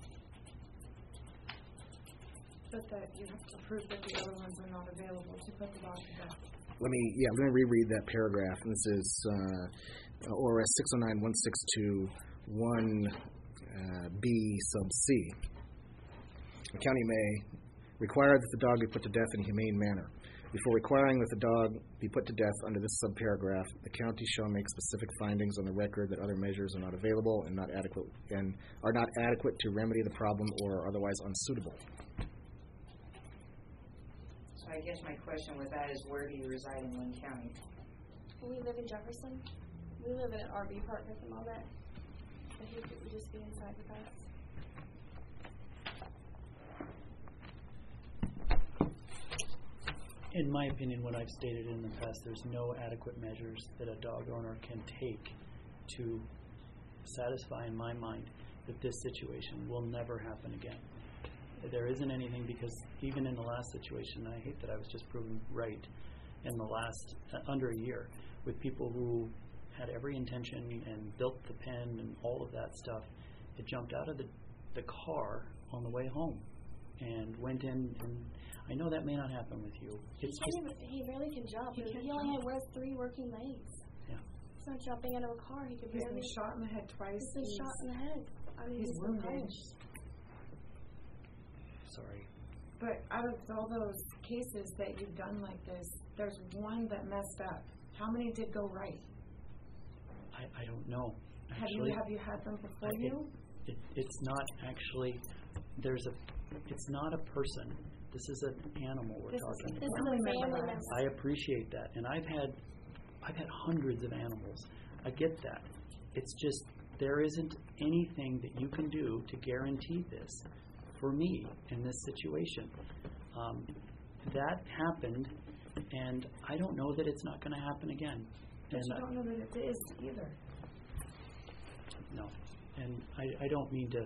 [SPEAKER 6] But that you have to prove that the other ones are not available to put the dog to death.
[SPEAKER 4] Let me, yeah, let me reread that paragraph. This is uh, O R S six oh nine one six two one B sub C. The county may require that the dog be put to death in a humane manner. Before requiring that the dog be put to death under this subparagraph, the county shall make specific findings on the record that other measures are not available and not adequate and are not adequate to remedy the problem or are otherwise unsuitable.
[SPEAKER 7] So I guess my question with that is, where do you reside in Lynn County?
[SPEAKER 8] We live in Jefferson. We live in an R V park at the moment. I think it would just be inside with us.
[SPEAKER 1] In my opinion, what I've stated in the past, there's no adequate measures that a dog owner can take to satisfy, in my mind, that this situation will never happen again. There isn't anything, because even in the last situation, I hate that I was just proven right in the last, uh, under a year, with people who had every intention and built the pen and all of that stuff. It jumped out of the, the car on the way home and went in, and I know that may not happen with you. It's
[SPEAKER 8] he,
[SPEAKER 1] just,
[SPEAKER 8] even, he really can jump. He,
[SPEAKER 6] He
[SPEAKER 8] he only had, wears three working legs.
[SPEAKER 1] Yeah.
[SPEAKER 8] He's not jumping out of a car. He could
[SPEAKER 6] He's
[SPEAKER 8] barely.
[SPEAKER 6] been shot in the head twice.
[SPEAKER 8] He's been shot in the head. I mean,
[SPEAKER 6] He's
[SPEAKER 8] he's
[SPEAKER 6] wounded.
[SPEAKER 8] punched.
[SPEAKER 1] sorry.
[SPEAKER 6] But out of all those cases that you've done like this, there's one that messed up. How many did go right?
[SPEAKER 1] I, I don't know.
[SPEAKER 6] Have
[SPEAKER 1] Actually,
[SPEAKER 6] you have you had them before
[SPEAKER 1] I-
[SPEAKER 6] you?
[SPEAKER 1] It, it's not actually, there's a, it's not a person. This is an animal we're
[SPEAKER 6] This is
[SPEAKER 1] talking
[SPEAKER 8] This
[SPEAKER 1] about.
[SPEAKER 8] is
[SPEAKER 6] Family
[SPEAKER 8] a
[SPEAKER 6] member.
[SPEAKER 8] family member.
[SPEAKER 1] I appreciate that, and I've had, I've had hundreds of animals. I get that. It's just there isn't anything that you can do to guarantee this for me in this situation. Um, that happened, and I don't know that it's not going to happen again.
[SPEAKER 6] But
[SPEAKER 1] And
[SPEAKER 6] you
[SPEAKER 1] I-
[SPEAKER 6] don't know that it is either.
[SPEAKER 1] no, and I, I don't mean to.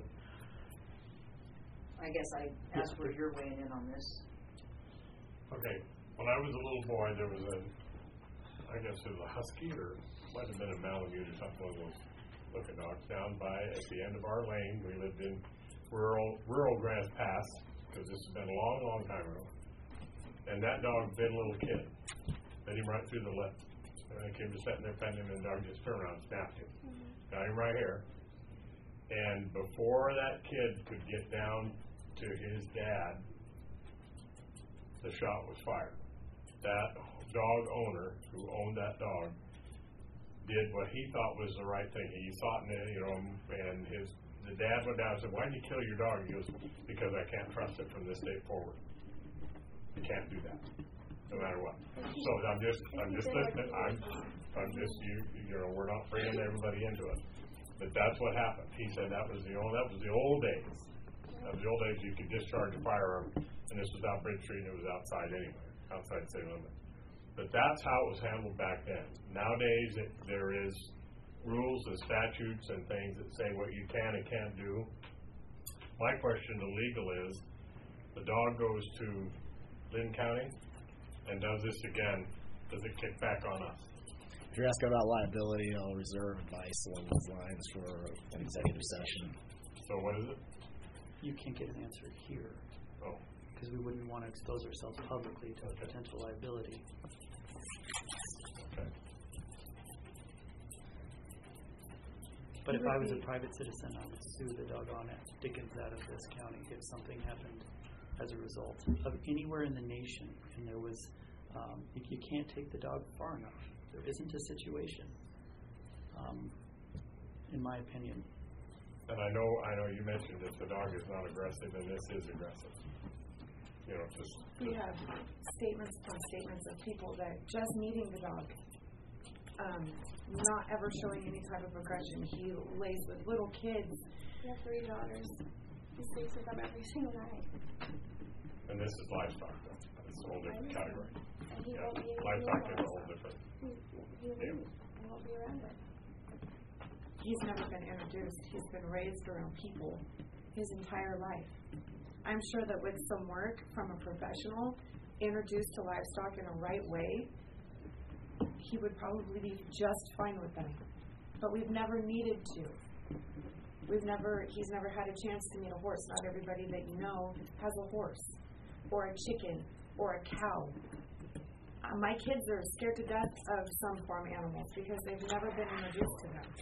[SPEAKER 7] I guess I asked where you're weighing in on this.
[SPEAKER 5] Okay, when I was a little boy, there was a, I guess it was a husky or might have been a Malamute or something, one of those looking dogs down by at the end of our lane. We lived in rural rural Grants Pass, because this has been a long, long time ago. And that dog bit a little kid, bit him right through the lip. And I came to sitting there petting him, and the dog just turned around and snapped him. Mm-hmm. Got him right here. And before that kid could get down to his dad, the shot was fired. That dog owner who owned that dog did what he thought was the right thing. He thought, you know, and his the dad went down and said, "Why did you kill your dog?" He goes, "Because I can't trust it from this day forward." You can't do that, no matter what. So I'm just, I'm just listening, I'm, I'm just, you, you know, we're not bringing everybody into it. But that's what happened. He said that was the old, that was the old days. That was the old days you could discharge a firearm, and this was out Bridge Street, and it was outside anyway, outside city limit. But that's how it was handled back then. Nowadays, it, there is rules and statutes and things that say what you can and can't do. My question to legal is, the dog goes to Lynn County and does this again, does it kick back on us?
[SPEAKER 4] If you're asking about liability, I'll reserve advice along those lines for an executive session.
[SPEAKER 5] So what is it?
[SPEAKER 1] You can't get an answer here.
[SPEAKER 5] Oh.
[SPEAKER 1] Because we wouldn't want to expose ourselves publicly to potential liability.
[SPEAKER 5] Okay.
[SPEAKER 1] But if I was a private citizen, I would sue the doggone Dickens out of this county if something happened as a result of anywhere in the nation. And there was, um, you, you can't take the dog far enough. There isn't a situation, um, in my opinion.
[SPEAKER 5] And I know, I know you mentioned that the dog is not aggressive, and this is aggressive. You know, just.
[SPEAKER 6] We have statements upon statements of people that just meeting the dog, um, not ever showing any type of aggression. He lays with little kids.
[SPEAKER 8] We have three daughters. He sleeps with them every single night.
[SPEAKER 5] And this is livestock, though. It's a whole different category.
[SPEAKER 8] And he
[SPEAKER 5] Yeah,
[SPEAKER 8] won't be
[SPEAKER 5] livestock is a
[SPEAKER 8] around
[SPEAKER 5] whole different.
[SPEAKER 8] He, he,
[SPEAKER 5] Yeah.
[SPEAKER 8] he won't be around it.
[SPEAKER 6] He's never been introduced. He's been raised around people his entire life. I'm sure that with some work from a professional introduced to livestock in a right way, he would probably be just fine with them. But we've never needed to. We've never, he's never had a chance to meet a horse. Not everybody that you know has a horse or a chicken or a cow. Uh, my kids are scared to death of some farm animals because they've never been introduced to them.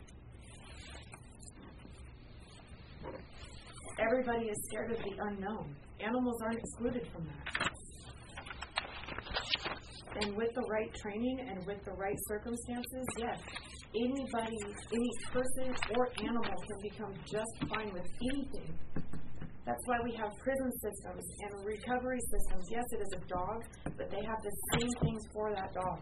[SPEAKER 6] Everybody is scared of the unknown. Animals aren't excluded from that. And with the right training and with the right circumstances, yes, anybody, any person or animal can become just fine with anything. That's why we have prison systems and recovery systems. Yes, it is a dog, but they have the same things for that dog.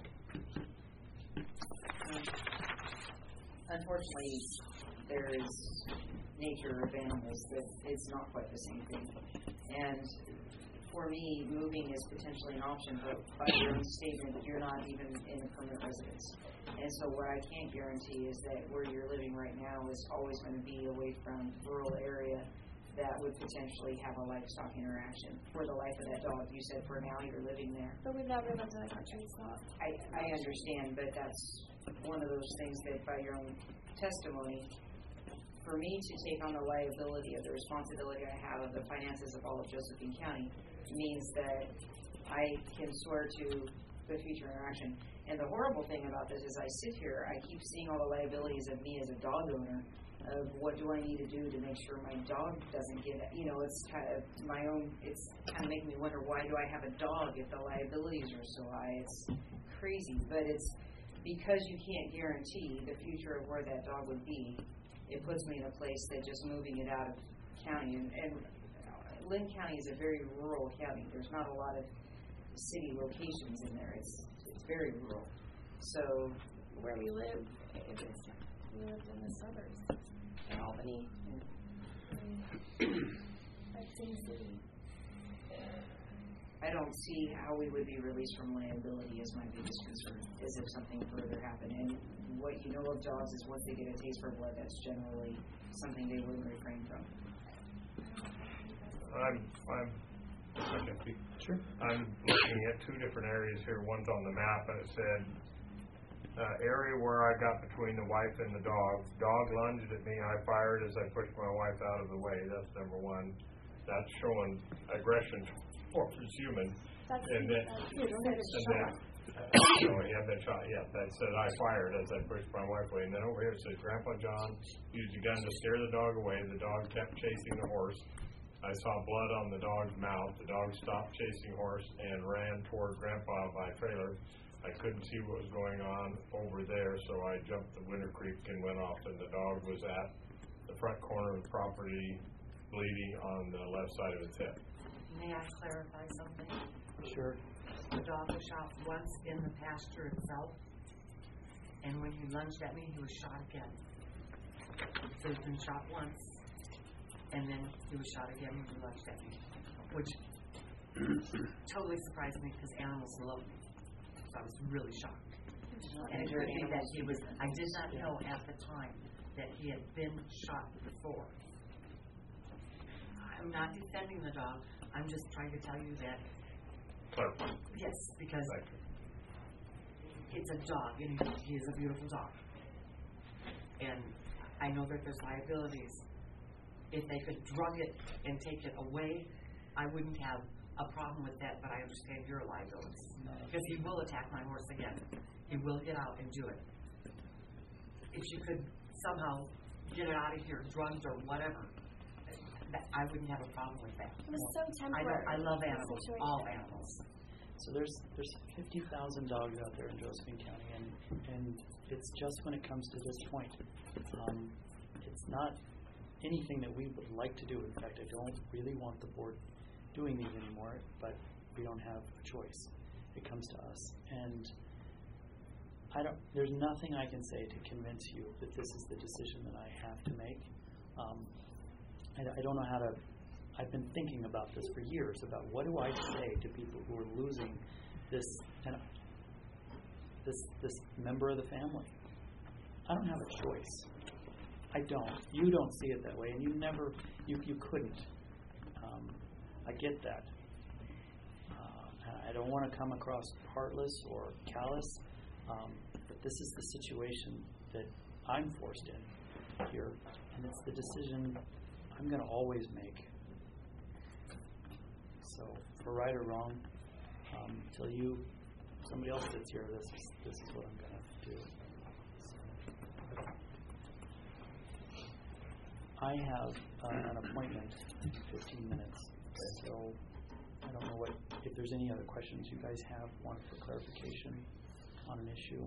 [SPEAKER 7] Unfortunately, there is nature of animals that it's not quite the same thing. And for me, moving is potentially an option, but by your own statement, you're not even in a permanent residence. And so what I can't guarantee is that where you're living right now is always going to be away from rural area that would potentially have a livestock interaction for the life of that dog. You said for now you're living there.
[SPEAKER 8] But we've never lived in the country, so.
[SPEAKER 7] I, I understand, but that's one of those things that by your own testimony, for me to take on the liability of the responsibility I have of the finances of all of Josephine County means that I can swear to the future interaction. And the horrible thing about this is I sit here, I keep seeing all the liabilities of me as a dog owner of what do I need to do to make sure my dog doesn't get, you know, it's kind of my own, it's kind of making me wonder, why do I have a dog if the liabilities are so high? It's crazy, but it's because you can't guarantee the future of where that dog would be. It puts me in a place that just moving it out of county, and, and Lynn County is a very rural county. There's not a lot of city locations in there. It's it's very rural. So
[SPEAKER 8] Where we live, it is, we lived in the suburbs, in Albany, that same city.
[SPEAKER 7] I don't see how we would be released from liability is my biggest concern, is if something further happened. And what you know of dogs is once they get a taste for blood, that's generally something they wouldn't refrain from.
[SPEAKER 5] I'm, I'm, I can speak.
[SPEAKER 1] Sure.
[SPEAKER 5] I'm looking at two different areas here. One's on the map, and it said, uh, area where I got between the wife and the dog. Dog lunged at me. I fired as I pushed my wife out of the way. That's number one. That's showing aggression towards human.
[SPEAKER 8] That's,
[SPEAKER 5] And then,
[SPEAKER 8] that's,
[SPEAKER 5] and then, no, he had been shot. Yeah, that said I fired as I pushed my wife away. And then over here it says Grandpa John used a gun to scare the dog away. The dog kept chasing the horse. I saw blood on the dog's mouth. The dog stopped chasing horse and ran toward Grandpa by trailer. I couldn't see what was going on over there, so I jumped the Winter Creek and went off, and the dog was at the front corner of the property, bleeding on the left side of its head.
[SPEAKER 2] May I clarify something?
[SPEAKER 1] Sure.
[SPEAKER 2] The dog was shot once in the pasture itself, and when he lunged at me, he was shot again. So he's been shot once, and then he was shot again when he lunged at me, which totally surprised me because animals love me. So I was really shocked. And it could be that he was, I did not know at the time that he had been shot before. I'm not defending the dog. I'm just trying to tell you that,
[SPEAKER 5] Clarify.
[SPEAKER 2] yes, because
[SPEAKER 5] Thank you.
[SPEAKER 2] it's a dog, and he, he is a beautiful dog. And I know that there's liabilities. If they could drug it and take it away, I wouldn't have a problem with that, but I understand your liabilities. Because he will attack my horse again. He will get out and do it. If you could somehow get it out of here, drugged or whatever, that, I wouldn't have a problem with that.
[SPEAKER 8] It was so
[SPEAKER 2] I,
[SPEAKER 8] temporary.
[SPEAKER 2] don't, I love animals,
[SPEAKER 8] situation.
[SPEAKER 2] all animals.
[SPEAKER 1] So there's there's fifty thousand dogs out there in Josephine County, and and it's just when it comes to this point, um, it's not anything that we would like to do. In fact, I don't really want the board doing these anymore, but we don't have a choice. It comes to us, and I don't. There's nothing I can say to convince you that this is the decision that I have to make. Um, I, I don't know how to. I've been thinking about this for years, about what do I say to people who are losing this and this this member of the family. I don't have a choice. I don't. You don't see it that way, and you never, you you couldn't. Um, I get that. Uh, I don't want to come across heartless or callous, um, but this is the situation that I'm forced in here, and it's the decision I'm going to always make. So, for right or wrong, um, until you, somebody else sits here, this is this is what I'm going to do. So, I have uh, an appointment in fifteen minutes, so I don't know what if there's any other questions you guys have, one for clarification on an issue.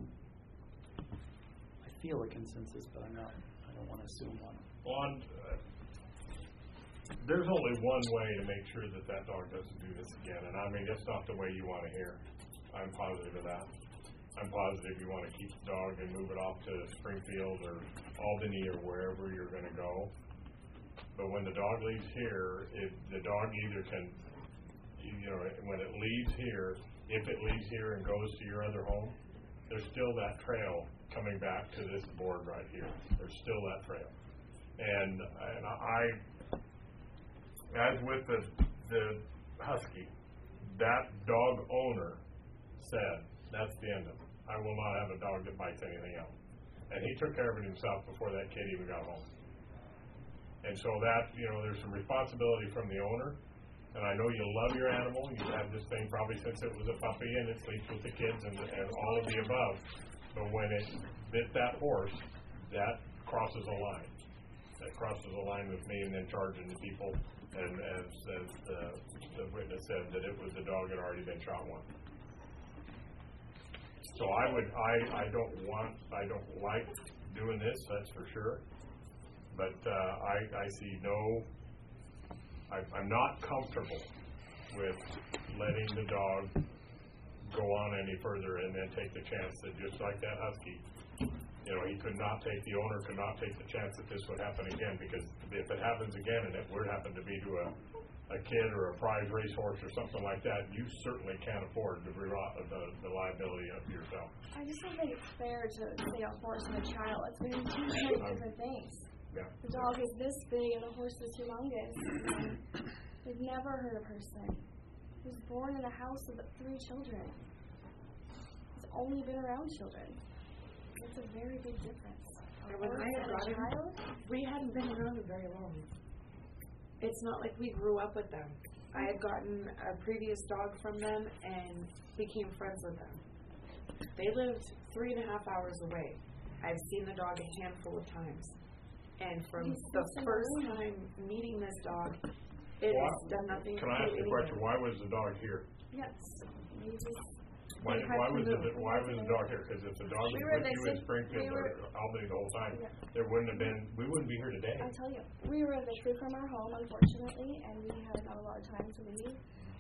[SPEAKER 1] I feel a consensus, but I'm not. I don't want to assume one.
[SPEAKER 5] On, uh, there's only one way to make sure that that dog doesn't do this again, and I mean, that's not the way you want to hear. I'm positive of that. I'm positive you want to keep the dog and move it off to Springfield or Albany or wherever you're going to go. But when the dog leaves here, if the dog either can, you know, when it leaves here, if it leaves here and goes to your other home, there's still that trail coming back to this board right here. There's still that trail. And, and I, as with the, the Husky, that dog owner said, that's the end of it. I will not have a dog that bites anything else. And he took care of it himself before that kid even got home. And so that, you know, there's some responsibility from the owner. And I know you love your animal. You have this thing probably since it was a puppy and it sleeps with the kids and, and all of the above. But when it bit that horse, that crosses a line. That crosses a line with me and then charging the people. And as, as the, the witness said, that it was the dog that had already been shot once. So I would, I, I don't want, I don't like doing this, that's for sure. But uh, I, I see no, I, I'm not comfortable with letting the dog go on any further and then take the chance that just like that Husky, you know, he could not take, the owner could not take the chance that this would happen again, because if it happens again and it would happen to be to a a kid or a prize racehorse or something like that, you certainly can't afford the, the, the liability of yourself.
[SPEAKER 8] I just don't think it's fair to say a horse and a child. It's been two totally different things.
[SPEAKER 5] Yeah.
[SPEAKER 8] The dog is this big and the horse is humongous. And we've never hurt a person. He was born in a house with three children. He's only been around children. It's a very big difference. A
[SPEAKER 9] When
[SPEAKER 8] horse
[SPEAKER 9] I had
[SPEAKER 8] and a
[SPEAKER 9] brought him,
[SPEAKER 8] child?
[SPEAKER 9] we hadn't been around him very long. It's not like we grew up with them. I had gotten a previous dog from them and became friends with them. They lived three and a half hours away. I've seen the dog a handful of times. And from
[SPEAKER 8] He's
[SPEAKER 9] the
[SPEAKER 8] so
[SPEAKER 9] first
[SPEAKER 8] rude.
[SPEAKER 9] time meeting this dog, it
[SPEAKER 5] Why-
[SPEAKER 9] has done nothing
[SPEAKER 5] Can I
[SPEAKER 9] to
[SPEAKER 5] ask you a
[SPEAKER 9] anyone.
[SPEAKER 5] question? Why was the dog here?
[SPEAKER 8] Yes. He just,
[SPEAKER 5] Why,
[SPEAKER 8] We had
[SPEAKER 5] why
[SPEAKER 8] to
[SPEAKER 5] was the,
[SPEAKER 8] move.
[SPEAKER 5] why was the dog here? Because if the dog was
[SPEAKER 8] We were
[SPEAKER 5] with you in
[SPEAKER 8] evicted.
[SPEAKER 5] Springfield
[SPEAKER 8] We were-
[SPEAKER 5] or Albany the whole time,
[SPEAKER 8] Yeah.
[SPEAKER 5] there wouldn't have been, we wouldn't be here today.
[SPEAKER 8] I tell you, we were evicted from our home, unfortunately, and we had not a lot of time to leave.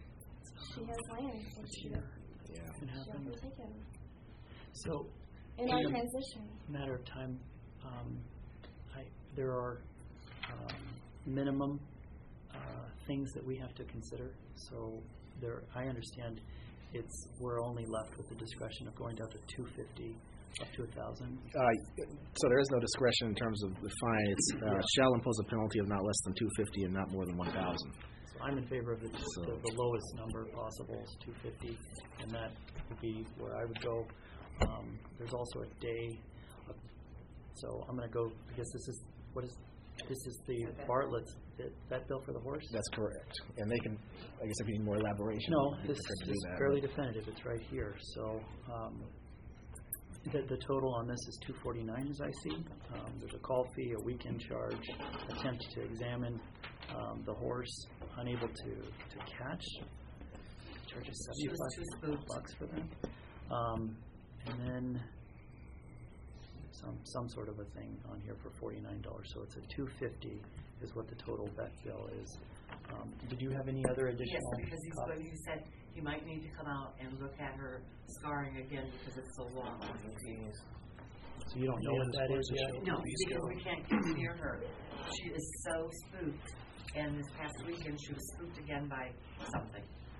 [SPEAKER 8] she has land, so she,
[SPEAKER 4] Yeah.
[SPEAKER 1] Can
[SPEAKER 8] she'll
[SPEAKER 1] happen.
[SPEAKER 8] be taken.
[SPEAKER 1] So,
[SPEAKER 8] In our
[SPEAKER 1] in a
[SPEAKER 8] transition.
[SPEAKER 1] matter of time, um, I, there are um, minimum uh, things that we have to consider. So there, I understand it's we're only left with the discretion of going down to two fifty, up to a thousand.
[SPEAKER 4] Uh, so there is no discretion in terms of the fine. It's uh, shall impose a penalty of not less than two fifty and not more than one thousand.
[SPEAKER 1] So I'm in favor of the,
[SPEAKER 4] So-
[SPEAKER 1] the, the lowest number possible is two fifty, and that would be where I would go. Um, there's also a day, of, so I'm going to go. I guess this is what is this is the Bartlett's that, that bill for the horse.
[SPEAKER 4] That's correct. And they can, I guess, if you need more elaboration.
[SPEAKER 1] No,
[SPEAKER 4] I'm
[SPEAKER 1] this
[SPEAKER 4] prepared to do
[SPEAKER 1] is
[SPEAKER 4] that,
[SPEAKER 1] fairly
[SPEAKER 4] but-
[SPEAKER 1] definitive. It's right here. So um, the, the total on this is two forty-nine, as I see. Um, there's a call fee, a weekend charge, attempt to examine um, the horse, unable to, to catch. Charges
[SPEAKER 2] She was too
[SPEAKER 1] seventy-five
[SPEAKER 2] spooked.
[SPEAKER 1] bucks for that. Um, and then some some sort of a thing on here for forty-nine dollars. So it's a two fifty is what the total vet bill is. Um, did you have any other
[SPEAKER 2] Yes,
[SPEAKER 1] additional?
[SPEAKER 2] because he's,
[SPEAKER 1] costs?
[SPEAKER 2] what he said, he might need to come out and look at her scarring again because it's so long.
[SPEAKER 1] So you don't know what that is yet?
[SPEAKER 2] No, because we can't get near her. She is so spooked, and this past weekend she was spooked again by something.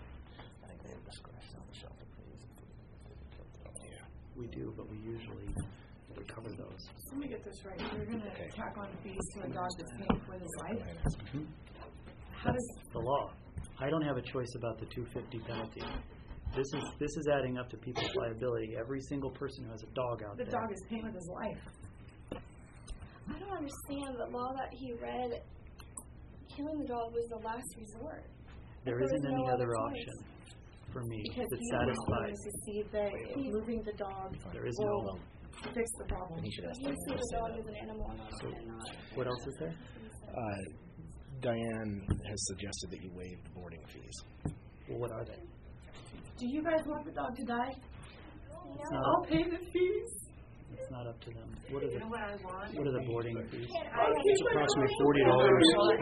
[SPEAKER 1] We do, but we usually recover those.
[SPEAKER 6] Let me get this right. You're going to tack on fees to a dog that's paying for his life? How does,
[SPEAKER 1] The law. I don't have a choice about the two fifty penalty. This is this is adding up to people's liability. Every single person who has a dog out
[SPEAKER 6] the
[SPEAKER 1] there.
[SPEAKER 6] dog is paying with his life?
[SPEAKER 8] I don't understand the law that he read. Killing the dog was the last resort.
[SPEAKER 1] There
[SPEAKER 8] There
[SPEAKER 1] isn't
[SPEAKER 8] was
[SPEAKER 1] any
[SPEAKER 8] no
[SPEAKER 1] other
[SPEAKER 8] other
[SPEAKER 1] option for me
[SPEAKER 9] Because
[SPEAKER 1] that
[SPEAKER 9] he was going
[SPEAKER 1] satisfies.
[SPEAKER 9] to see that moving the dog
[SPEAKER 1] There is
[SPEAKER 9] will
[SPEAKER 1] no.
[SPEAKER 9] fix the problem.
[SPEAKER 4] He should ask
[SPEAKER 8] He
[SPEAKER 4] Diane
[SPEAKER 8] see
[SPEAKER 4] to
[SPEAKER 8] the
[SPEAKER 4] say
[SPEAKER 8] dog
[SPEAKER 4] that.
[SPEAKER 8] as an animal and not and not.
[SPEAKER 1] What else is there?
[SPEAKER 4] Uh, Diane has suggested that you waive the boarding fees.
[SPEAKER 1] Well, what are they?
[SPEAKER 6] Do you guys want the dog to die?
[SPEAKER 1] It's not,
[SPEAKER 6] I'll pay the fees.
[SPEAKER 1] it's not up to them. What are
[SPEAKER 2] You
[SPEAKER 1] the
[SPEAKER 2] know what I want?
[SPEAKER 1] what are the boarding fees?
[SPEAKER 3] It's approximately forty dollars.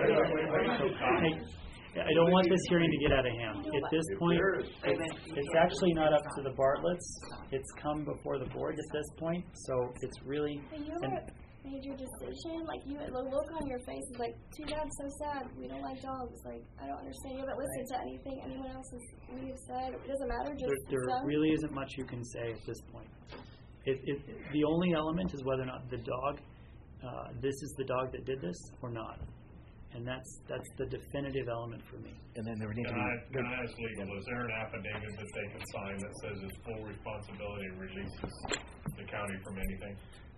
[SPEAKER 1] Hey, I don't want this hearing to get out of hand. At this point, it's, it's actually not up to the Bartletts. It's come before the board at this point, so it's really.
[SPEAKER 8] But you
[SPEAKER 1] and-
[SPEAKER 8] haven't made your decision. Like you, the look on your face is like, too bad, so sad. We don't like dogs. Like I don't understand. You haven't listened to anything anyone else has we have said. It doesn't matter. Just
[SPEAKER 1] There, there
[SPEAKER 8] done.
[SPEAKER 1] really isn't much you can say at this point. It, it, the only element is whether or not the dog, uh, this is the dog that did this or not. And that's that's the definitive element for me.
[SPEAKER 4] And then there would need
[SPEAKER 5] Can
[SPEAKER 4] to
[SPEAKER 5] I,
[SPEAKER 4] be.
[SPEAKER 5] can I ask legal, is there an affidavit that they can sign that says it's full responsibility and releases the county from anything?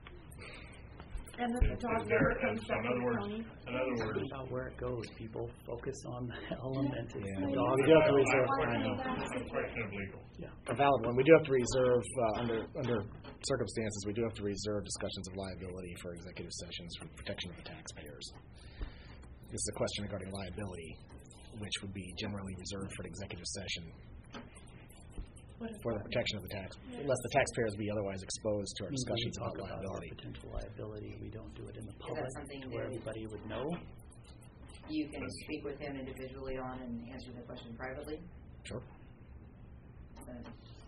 [SPEAKER 6] And that the
[SPEAKER 5] Is-
[SPEAKER 6] dog
[SPEAKER 5] is there-
[SPEAKER 6] never
[SPEAKER 5] and
[SPEAKER 6] comes
[SPEAKER 5] so
[SPEAKER 6] back
[SPEAKER 5] in
[SPEAKER 6] to
[SPEAKER 5] other
[SPEAKER 6] the
[SPEAKER 5] words,
[SPEAKER 6] county?
[SPEAKER 5] in other
[SPEAKER 1] It's
[SPEAKER 5] words,
[SPEAKER 1] about where it goes, people. Focus on the element. It's
[SPEAKER 4] Yeah.
[SPEAKER 1] the
[SPEAKER 4] We
[SPEAKER 1] dog.
[SPEAKER 4] do have to
[SPEAKER 5] I'm
[SPEAKER 4] reserve.
[SPEAKER 5] questioning- I'm questioning legal.
[SPEAKER 1] Yeah.
[SPEAKER 4] A valid one. We do have to reserve, uh, under under circumstances, we do have to reserve discussions of liability for executive sessions for protection of the taxpayers. This is a question regarding liability, which would be generally reserved for an executive session for the protection of the tax, unless the taxpayers be otherwise exposed to our
[SPEAKER 1] Means when we
[SPEAKER 4] discussions about
[SPEAKER 1] talk about our
[SPEAKER 4] liability.
[SPEAKER 1] potential liability, we don't do it in the public
[SPEAKER 7] something
[SPEAKER 1] to where
[SPEAKER 7] that-
[SPEAKER 1] everybody would know.
[SPEAKER 7] You can speak with him individually on and answer the question privately.
[SPEAKER 4] Sure.
[SPEAKER 7] But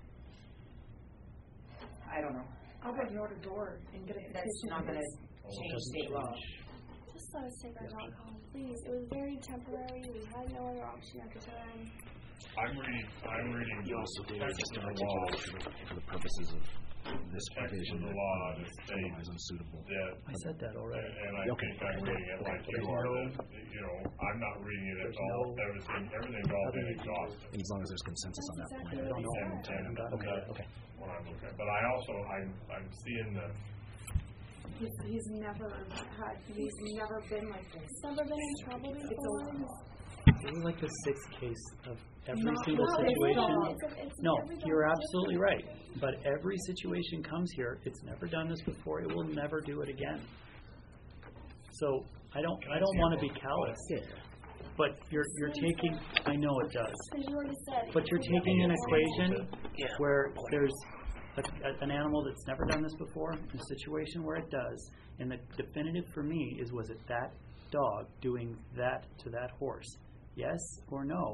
[SPEAKER 7] I don't know.
[SPEAKER 6] I'll go door to door and get a petition.
[SPEAKER 7] That's not going to
[SPEAKER 1] It
[SPEAKER 7] change
[SPEAKER 1] doesn't
[SPEAKER 7] state law.
[SPEAKER 1] change.
[SPEAKER 8] Just let us take our dog home, please. It was very temporary. We had no other option at the time.
[SPEAKER 5] I'm reading, I'm reading
[SPEAKER 4] You also
[SPEAKER 5] the
[SPEAKER 4] did
[SPEAKER 5] text
[SPEAKER 4] just
[SPEAKER 5] of the law,
[SPEAKER 4] articulate for the, for the purposes of this
[SPEAKER 5] text of
[SPEAKER 4] provision
[SPEAKER 5] the
[SPEAKER 4] that
[SPEAKER 5] law that
[SPEAKER 4] is
[SPEAKER 5] states
[SPEAKER 4] otherwise unsuitable.
[SPEAKER 5] that,
[SPEAKER 1] I said that already.
[SPEAKER 5] and I
[SPEAKER 4] Okay.
[SPEAKER 5] think I'm reading it like you
[SPEAKER 1] There's
[SPEAKER 5] are,
[SPEAKER 1] no-
[SPEAKER 5] that, you know, I'm not reading it at
[SPEAKER 1] There's
[SPEAKER 5] all,
[SPEAKER 1] no-
[SPEAKER 5] everything, everything's all been exhausted.
[SPEAKER 4] As long as there's consensus on that
[SPEAKER 8] That's
[SPEAKER 4] point.
[SPEAKER 8] exactly
[SPEAKER 1] I don't know.
[SPEAKER 5] And,
[SPEAKER 1] I haven't
[SPEAKER 5] and
[SPEAKER 1] gotten
[SPEAKER 4] Okay,
[SPEAKER 5] that's
[SPEAKER 4] okay.
[SPEAKER 5] what I'm looking at, but I also, I'm, I'm seeing the,
[SPEAKER 6] He's, he's never had, he's never been like this.
[SPEAKER 8] He's never been in trouble before.
[SPEAKER 1] This is like the sixth case of every
[SPEAKER 6] Not
[SPEAKER 1] single
[SPEAKER 6] all of
[SPEAKER 1] situation.
[SPEAKER 6] them.
[SPEAKER 8] It's a- it's
[SPEAKER 1] No,
[SPEAKER 8] every dog
[SPEAKER 1] you're
[SPEAKER 8] is
[SPEAKER 1] absolutely
[SPEAKER 8] different.
[SPEAKER 1] right. But every situation comes here. It's never done this before. It will never do it again. So I don't. I don't want to be callous. But you're you're taking. I know it does.
[SPEAKER 8] Because you already said.
[SPEAKER 1] But you're taking an equation where there's a, a, an animal that's never done this before, in a situation where it does, and the definitive for me is, was it that dog doing that to that horse? Yes or no?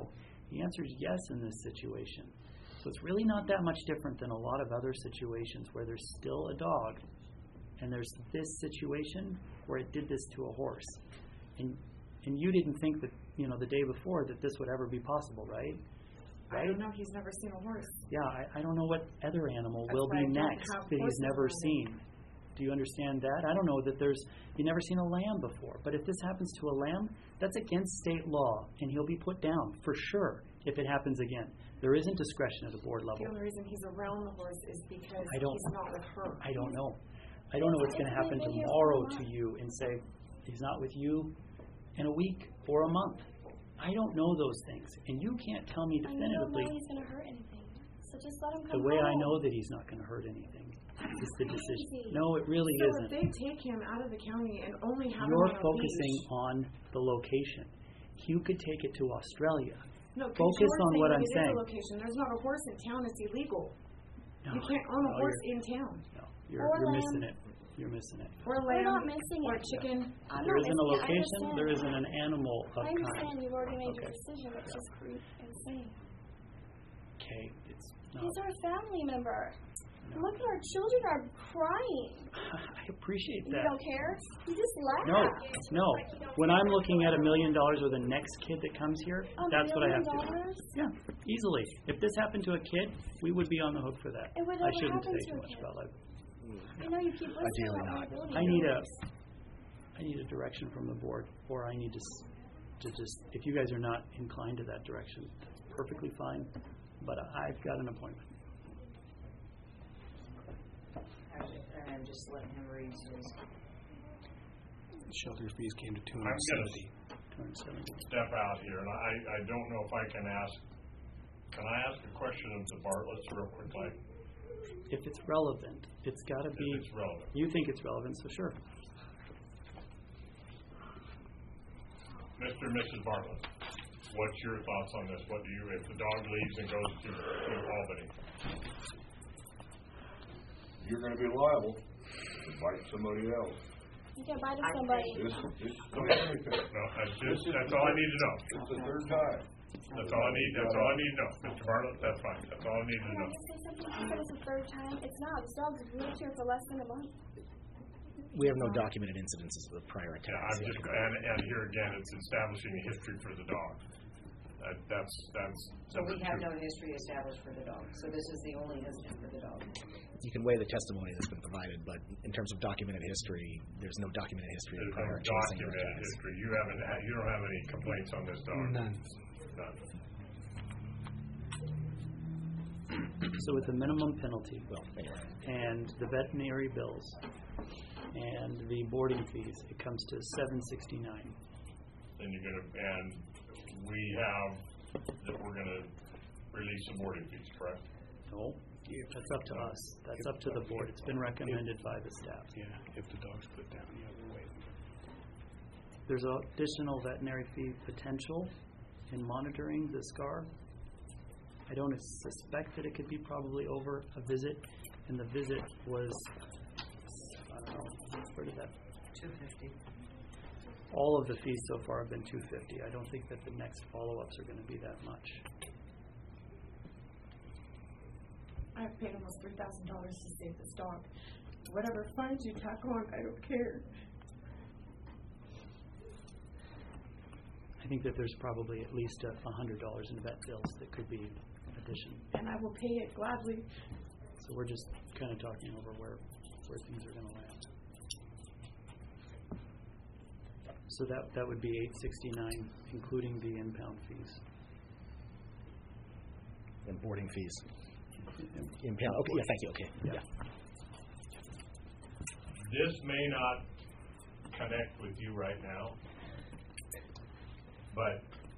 [SPEAKER 1] The answer is yes in this situation. So it's really not that much different than a lot of other situations where there's still a dog, and there's this situation where it did this to a horse. And and you didn't think that, you know, the day before that this would ever be possible, right?
[SPEAKER 6] I
[SPEAKER 1] Right?
[SPEAKER 6] don't know. He's never seen a horse.
[SPEAKER 1] Yeah, I, I don't know what other animal
[SPEAKER 6] That's
[SPEAKER 1] will
[SPEAKER 6] why
[SPEAKER 1] be
[SPEAKER 6] I don't
[SPEAKER 1] next
[SPEAKER 6] have
[SPEAKER 1] that he's
[SPEAKER 6] horses
[SPEAKER 1] never
[SPEAKER 6] around
[SPEAKER 1] seen. Do you understand that? I don't know that there's, you've never seen a lamb before. But if this happens to a lamb, that's against state law, and he'll be put down for sure if it happens again. There isn't discretion at the board level.
[SPEAKER 6] The only reason he's around the horse is because
[SPEAKER 1] I don't-
[SPEAKER 6] he's not with her.
[SPEAKER 1] I don't know. I don't know what's going to happen tomorrow to you and say, he's not with you in a week or a month. I don't know those things. And you can't tell me
[SPEAKER 8] I don't know
[SPEAKER 1] definitively
[SPEAKER 8] he's going to hurt anything. So just let him come
[SPEAKER 1] the way I
[SPEAKER 8] home.
[SPEAKER 1] know that he's not going to hurt anything. It's the decision.
[SPEAKER 8] Crazy.
[SPEAKER 1] No, it really
[SPEAKER 6] So
[SPEAKER 1] isn't.
[SPEAKER 6] if they take him out of the county and only have
[SPEAKER 1] You're
[SPEAKER 6] him on a
[SPEAKER 1] focusing
[SPEAKER 6] leash,
[SPEAKER 1] on the location. You could take it to Australia.
[SPEAKER 6] no, 'cause
[SPEAKER 1] focus
[SPEAKER 6] you're
[SPEAKER 1] on what
[SPEAKER 6] saying
[SPEAKER 1] I'm
[SPEAKER 6] it is a
[SPEAKER 1] saying.
[SPEAKER 6] location. There's not a horse in town. It's illegal.
[SPEAKER 1] No,
[SPEAKER 6] You can't own a
[SPEAKER 1] no,
[SPEAKER 6] horse
[SPEAKER 1] you're-
[SPEAKER 6] in town.
[SPEAKER 1] No, you're,
[SPEAKER 8] Or
[SPEAKER 1] you're
[SPEAKER 8] lamb.
[SPEAKER 1] missing it. You're missing it.
[SPEAKER 6] Or
[SPEAKER 8] We're
[SPEAKER 6] lamb.
[SPEAKER 8] not mixing
[SPEAKER 6] Or
[SPEAKER 8] it.
[SPEAKER 6] chicken.
[SPEAKER 8] I'm
[SPEAKER 1] There
[SPEAKER 8] not
[SPEAKER 1] isn't a
[SPEAKER 8] missing it. I
[SPEAKER 1] location.
[SPEAKER 8] understand.
[SPEAKER 1] There isn't an animal of
[SPEAKER 8] I understand
[SPEAKER 1] kind.
[SPEAKER 8] you've already made your
[SPEAKER 1] Okay.
[SPEAKER 8] decision, which is cre- insane.
[SPEAKER 1] Okay, it's not.
[SPEAKER 8] He's our family member.
[SPEAKER 1] No.
[SPEAKER 8] Look at our children are crying.
[SPEAKER 1] I appreciate
[SPEAKER 8] You
[SPEAKER 1] that.
[SPEAKER 8] don't care? You just laugh.
[SPEAKER 1] No, no. When I'm looking at a million dollars with the next kid that comes here,
[SPEAKER 8] A
[SPEAKER 1] that's what I have
[SPEAKER 8] million
[SPEAKER 1] to do.
[SPEAKER 8] dollars?
[SPEAKER 1] Yeah, easily. If this happened to a kid, we would be on the hook for that.
[SPEAKER 8] It would
[SPEAKER 1] I
[SPEAKER 8] never
[SPEAKER 1] shouldn't
[SPEAKER 8] happen
[SPEAKER 1] say
[SPEAKER 8] to
[SPEAKER 1] too
[SPEAKER 8] a
[SPEAKER 1] much
[SPEAKER 8] kid.
[SPEAKER 1] about life.
[SPEAKER 8] I know you keep listening
[SPEAKER 4] Ideally
[SPEAKER 8] about
[SPEAKER 4] not.
[SPEAKER 8] liability.
[SPEAKER 1] I need a, I need a direction from the board, or I need to, s- to just. If you guys are not inclined to that direction, that's perfectly fine. But I've got an appointment.
[SPEAKER 7] And I'm just letting him read his.
[SPEAKER 3] Shelter fees came to two
[SPEAKER 5] I'm
[SPEAKER 3] hundred
[SPEAKER 5] gonna
[SPEAKER 3] seventy.
[SPEAKER 1] two hundred seventy.
[SPEAKER 5] step out here, and I, I don't know if I can ask, can I ask a question of the Bartletts real quickly?
[SPEAKER 1] If it's relevant, it's got to
[SPEAKER 5] If
[SPEAKER 1] be.
[SPEAKER 5] it's relevant.
[SPEAKER 1] You think it's relevant, so sure.
[SPEAKER 5] Mister and Missus Bartlett, what's your thoughts on this? What do you, if the dog leaves and goes to, to Albany?
[SPEAKER 10] You're gonna be liable to bite somebody else.
[SPEAKER 8] You can buy to
[SPEAKER 2] I
[SPEAKER 8] somebody.
[SPEAKER 10] This, this, don't let me finish.
[SPEAKER 5] No, that's just, that's all I need to know.
[SPEAKER 10] It's the third time.
[SPEAKER 5] That's all I need, that's all I need to know. Mister Bartlett, that's fine. That's all I need to
[SPEAKER 8] Can I
[SPEAKER 5] know.
[SPEAKER 8] just say something? You said it's the third time. It's not. This dog's lived here for less than a month.
[SPEAKER 4] We have no documented incidences of prior
[SPEAKER 5] Yeah,
[SPEAKER 4] attacks.
[SPEAKER 5] I'm just, and, and here again, it's establishing a history for the dog. That, that's, that's.
[SPEAKER 7] So we
[SPEAKER 5] number
[SPEAKER 7] have
[SPEAKER 5] two.
[SPEAKER 7] no history established for the dog. So this is the only incident for the dog.
[SPEAKER 4] You can weigh the testimony that's been provided, but in terms of documented history, there's no documented history of
[SPEAKER 5] There's
[SPEAKER 4] prior
[SPEAKER 5] no
[SPEAKER 4] chasing or
[SPEAKER 5] documented
[SPEAKER 4] attacks.
[SPEAKER 5] history. You haven't, had- you don't have any complaints on this dog?
[SPEAKER 3] None.
[SPEAKER 5] None.
[SPEAKER 1] So with the minimum penalty
[SPEAKER 4] Well, anyway.
[SPEAKER 1] and the veterinary bills and the boarding fees, it comes to seven sixty-nine.
[SPEAKER 5] And you're gonna, and we have, that we're gonna release the boarding fees, correct?
[SPEAKER 1] No, that's up to us. That's up to the board. It's been recommended by the staff.
[SPEAKER 3] Yeah, if the dog's put down, yeah, we'll wait.
[SPEAKER 1] There's additional veterinary fee potential in monitoring the scar. I don't suspect that it could be probably over a visit, and the visit was, I don't know, where did that,
[SPEAKER 2] Two fifty.
[SPEAKER 1] all of the fees so far have been two fifty. I don't think that the next follow-ups are going to be that much.
[SPEAKER 6] I've paid almost three thousand dollars to save this dog. Whatever fines you tack on, I don't care.
[SPEAKER 1] I think that there's probably at least a one hundred dollars in vet bills that could be addition.
[SPEAKER 6] And I will pay it gladly.
[SPEAKER 1] So we're just kind of talking over where, where things are going to land. So that, that would be eight sixty-nine, including the impound fees.
[SPEAKER 4] And boarding fees. Impound. Okay, yeah, thank you. Okay.
[SPEAKER 1] Yeah.
[SPEAKER 4] Yeah.
[SPEAKER 5] This may not connect with you right now, but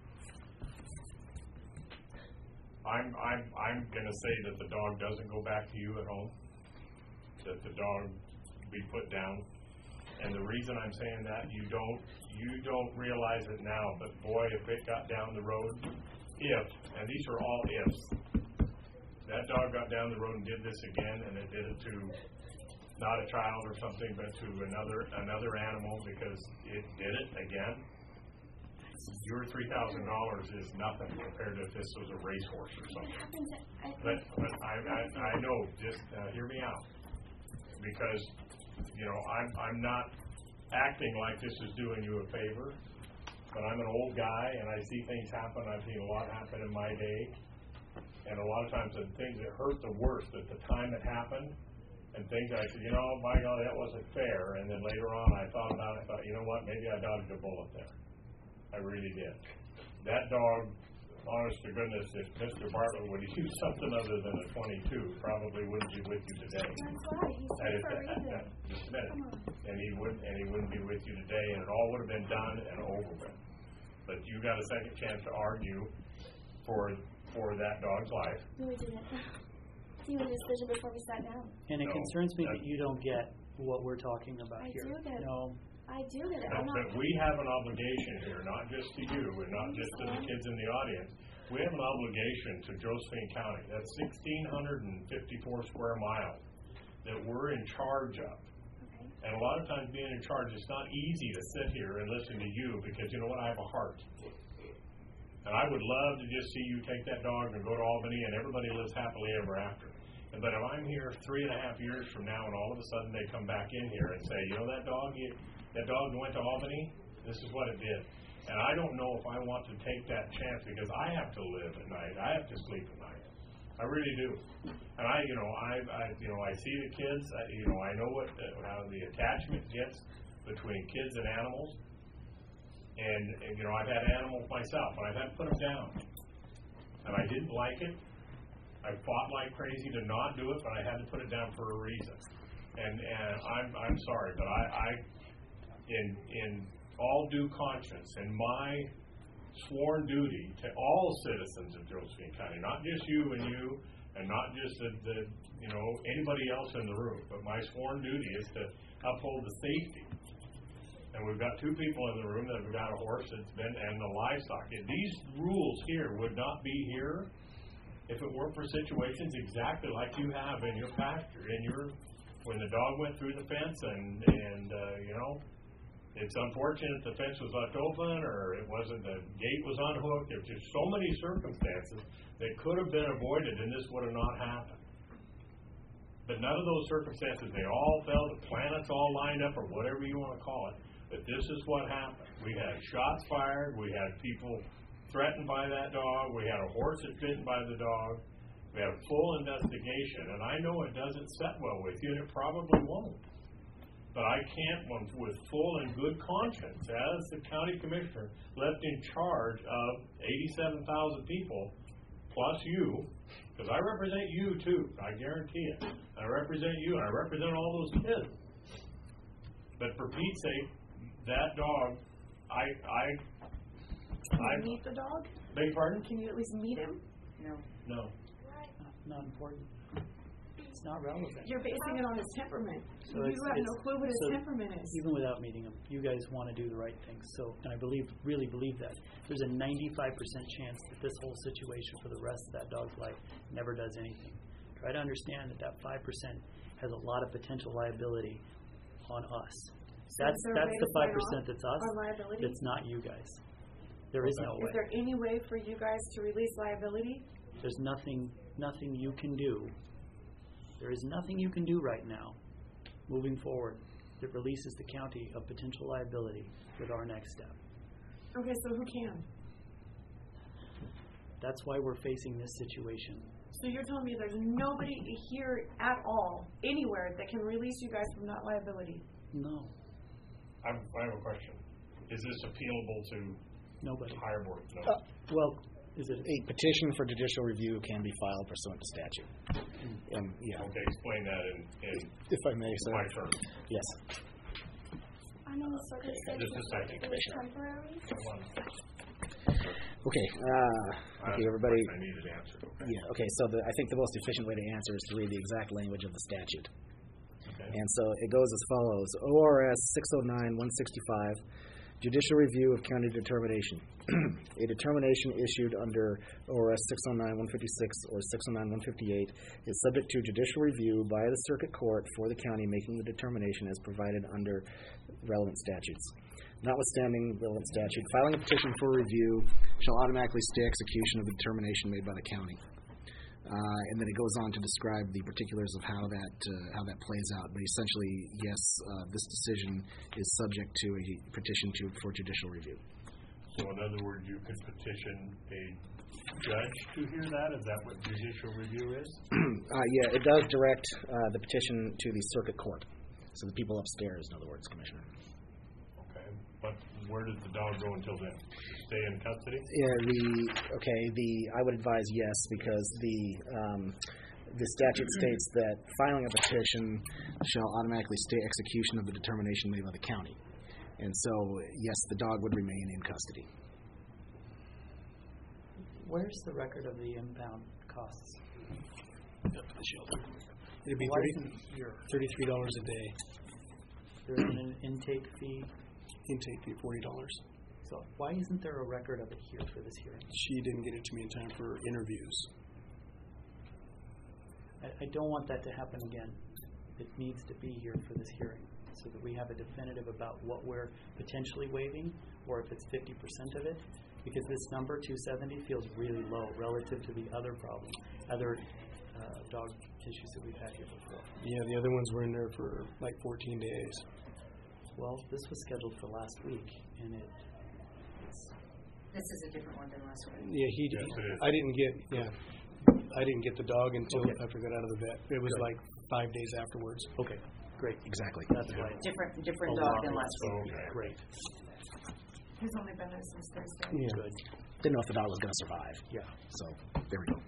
[SPEAKER 5] I'm, I'm, I'm gonna say that the dog doesn't go back to you at home, that the dog be put down. And the reason I'm saying that, you don't, you don't realize it now, but boy, if it got down the road, if, and these are all ifs, that dog got down the road and did this again, and it did it to not a child or something, but to another, another animal because it did it again, your three thousand dollars is nothing compared to if this was a racehorse or
[SPEAKER 8] It
[SPEAKER 5] something.
[SPEAKER 8] happens. I,
[SPEAKER 5] But, but I, I, I know, just uh, hear me out. Because, you know, I'm, I'm not acting like this is doing you a favor, but I'm an old guy and I see things happen. I've seen a lot happen in my day. And a lot of times the things that hurt the worst at the time it happened, and things I said, you know, by God, that wasn't fair. And then later on I thought about it, I thought, you know what, maybe I dodged a bullet there. I really did. That dog, honest to goodness, if Mister Bartlett would use something other than a twenty-two, probably wouldn't be with you today.
[SPEAKER 8] that's why he's
[SPEAKER 5] That
[SPEAKER 8] here
[SPEAKER 5] is,
[SPEAKER 8] for a
[SPEAKER 5] that,
[SPEAKER 8] reason.
[SPEAKER 5] that, just a minute.
[SPEAKER 8] Come on.
[SPEAKER 5] And he wouldn't, and he wouldn't be with you today, and it all would have been done and over with. But you got a second chance to argue for for that dog's life.
[SPEAKER 8] No, we didn't. He made a decision before we sat down.
[SPEAKER 1] And it
[SPEAKER 5] No,
[SPEAKER 1] concerns me
[SPEAKER 5] that-
[SPEAKER 1] that you don't get what we're talking about
[SPEAKER 8] I
[SPEAKER 1] here.
[SPEAKER 8] do get it.
[SPEAKER 1] No,
[SPEAKER 8] I do get it.
[SPEAKER 5] But,
[SPEAKER 8] I'm
[SPEAKER 5] but
[SPEAKER 8] not.
[SPEAKER 5] we have an obligation here, not just to you and not just to the kids in the audience. We have an obligation to Josephine County. That's sixteen fifty-four square miles that we're in charge of.
[SPEAKER 8] Okay.
[SPEAKER 5] And a lot of times being in charge, it's not easy to sit here and listen to you because, you know what, I have a heart. And I would love to just see you take that dog and go to Albany and everybody lives happily ever after. And but if I'm here three and a half years from now and all of a sudden they come back in here and say, you know that dog, you, that dog went to Albany, this is what it did. And I don't know if I want to take that chance because I have to live at night. I have to sleep at night. I really do. And I, you know, I, I you know, I see the kids. I, you know, I know what uh, how the attachment gets between kids and animals. And, and you know, I've had animals myself, and I've had to put them down. And I didn't like it. I fought like crazy to not do it, but I had to put it down for a reason. And and I'm I'm sorry, but I, I in in all due conscience, in my sworn duty to all citizens of Josephine County, not just you and you, and not just the, the you know anybody else in the room, but my sworn duty is to uphold the safety. And we've got two people in the room that have got a horse that's been and the livestock. And these rules here would not be here if it weren't for situations exactly like you have in your pasture, in your when the dog went through the fence and and uh, you know. It's unfortunate the fence was left open or it wasn't, the gate was unhooked. There's just so many circumstances that could have been avoided and this would have not happened. But none of those circumstances, they all fell, the planets all lined up or whatever you want to call it. But this is what happened. We had shots fired. We had people threatened by that dog. We had a horse that's bitten by the dog. We had a full investigation. And I know it doesn't set well with you and it probably won't. But I can't, with full and good conscience, as the county commissioner left in charge of eighty-seven thousand people, plus you, because I represent you too, I guarantee it. I represent you, and I represent all those kids. But for Pete's sake, that dog, I, I,
[SPEAKER 9] Can
[SPEAKER 5] I.
[SPEAKER 9] you meet the dog?
[SPEAKER 5] Beg your pardon?
[SPEAKER 9] Can you at least meet him?
[SPEAKER 7] No.
[SPEAKER 5] No.
[SPEAKER 1] not important. It's not relevant.
[SPEAKER 9] You're basing it on his temperament.
[SPEAKER 1] So
[SPEAKER 9] you
[SPEAKER 1] it's-
[SPEAKER 9] have no
[SPEAKER 1] it's-
[SPEAKER 9] clue what his
[SPEAKER 1] so
[SPEAKER 9] temperament is.
[SPEAKER 1] Even without meeting him, you guys want to do the right thing. So, and I believe, really believe that. There's a ninety-five percent chance that this whole situation for the rest of that dog's life never does anything. Try to understand that that five percent has a lot of potential liability on us.
[SPEAKER 9] So
[SPEAKER 1] That's
[SPEAKER 9] is there a
[SPEAKER 1] that's
[SPEAKER 9] way
[SPEAKER 1] the
[SPEAKER 9] to sign
[SPEAKER 1] five percent
[SPEAKER 9] off
[SPEAKER 1] that's us.
[SPEAKER 9] on liability?
[SPEAKER 1] That's not you guys. There is no
[SPEAKER 9] Is
[SPEAKER 1] way.
[SPEAKER 9] there any way for you guys to release liability?
[SPEAKER 1] There's nothing nothing you can do. There is nothing you can do right now, moving forward, that releases the county of potential liability with our next step.
[SPEAKER 9] Okay, so who can?
[SPEAKER 1] That's why we're facing this situation.
[SPEAKER 9] So you're telling me there's nobody here at all, anywhere, that can release you guys from that liability?
[SPEAKER 1] No,
[SPEAKER 5] I'm, I have a question. Is this appealable to
[SPEAKER 1] nobody.
[SPEAKER 5] higher board? No.
[SPEAKER 4] Uh,
[SPEAKER 1] Well, is it?
[SPEAKER 4] A petition for judicial review can be filed pursuant to statute. And, yeah,
[SPEAKER 5] Okay, explain that in, in
[SPEAKER 4] if I may, sir.
[SPEAKER 5] my terms.
[SPEAKER 4] Yes.
[SPEAKER 8] I know the circumstances.
[SPEAKER 5] Just a second,
[SPEAKER 8] It was temporary.
[SPEAKER 5] Come on.
[SPEAKER 4] Okay, uh, okay, everybody.
[SPEAKER 5] I need it answered, okay?
[SPEAKER 4] Yeah, okay, so the, I think the most efficient way to answer is to read the exact language of the statute.
[SPEAKER 5] Okay.
[SPEAKER 4] And so it goes as follows. O R S six oh nine dash one sixty-five, judicial review of county determination. A determination issued under O R S six oh nine dash one fifty-six or six oh nine dash one fifty-eight is subject to judicial review by the circuit court for the county making the determination as provided under relevant statutes. Notwithstanding relevant statute, filing a petition for review shall automatically stay execution of the determination made by the county. Uh, and then it goes on to describe the particulars of how that uh, how that plays out. But essentially, yes, uh, this decision is subject to a petition to for judicial review.
[SPEAKER 5] So, in other words, you could petition a judge to hear that? Is that what judicial review is?
[SPEAKER 4] uh, yeah, it does direct uh, the petition to the circuit court. So the people upstairs, in other words, Commissioner.
[SPEAKER 5] Okay, but where does the dog go until then? Stay in custody?
[SPEAKER 4] Yeah, the okay. The I would advise yes, because the um, the statute states that filing a petition shall automatically stay execution of the determination made by the county, and so yes, the dog would remain in custody.
[SPEAKER 1] Where's the record of the impound costs?
[SPEAKER 3] Up to the shelter. It'd be
[SPEAKER 1] Why
[SPEAKER 3] thirty,
[SPEAKER 1] isn't it here?
[SPEAKER 3] thirty-three dollars a day.
[SPEAKER 1] There isn't an intake fee.
[SPEAKER 3] Intake fee forty dollars.
[SPEAKER 1] So why isn't there a record of it here for this hearing?
[SPEAKER 3] She didn't get it to me in time for interviews.
[SPEAKER 1] I, I don't want that to happen again. It needs to be here for this hearing so that we have a definitive about what we're potentially waiving, or if it's fifty percent of it. Because this number, two seventy, feels really low relative to the other problems, other uh, dog issues that we've had here before.
[SPEAKER 3] Yeah, the other ones were in there for like fourteen days.
[SPEAKER 1] Well, this was scheduled for last week, and it. It's
[SPEAKER 7] This is a different one than last week.
[SPEAKER 3] Yeah, he.
[SPEAKER 5] Yes, it is.
[SPEAKER 3] I didn't get. Yeah, I didn't get the dog until
[SPEAKER 1] Okay.
[SPEAKER 3] after I got out of the vet. It was
[SPEAKER 1] Good.
[SPEAKER 3] like five days afterwards.
[SPEAKER 1] okay. Great.
[SPEAKER 4] Exactly.
[SPEAKER 1] That's why. it's
[SPEAKER 2] Different, different
[SPEAKER 1] a
[SPEAKER 2] dog
[SPEAKER 1] lot.
[SPEAKER 2] than last
[SPEAKER 5] So,
[SPEAKER 2] week.
[SPEAKER 5] okay.
[SPEAKER 1] Great.
[SPEAKER 6] He's only been there since Thursday.
[SPEAKER 3] Yeah.
[SPEAKER 1] Good.
[SPEAKER 4] Didn't know if the dog was going to survive.
[SPEAKER 1] Yeah.
[SPEAKER 4] So there we go.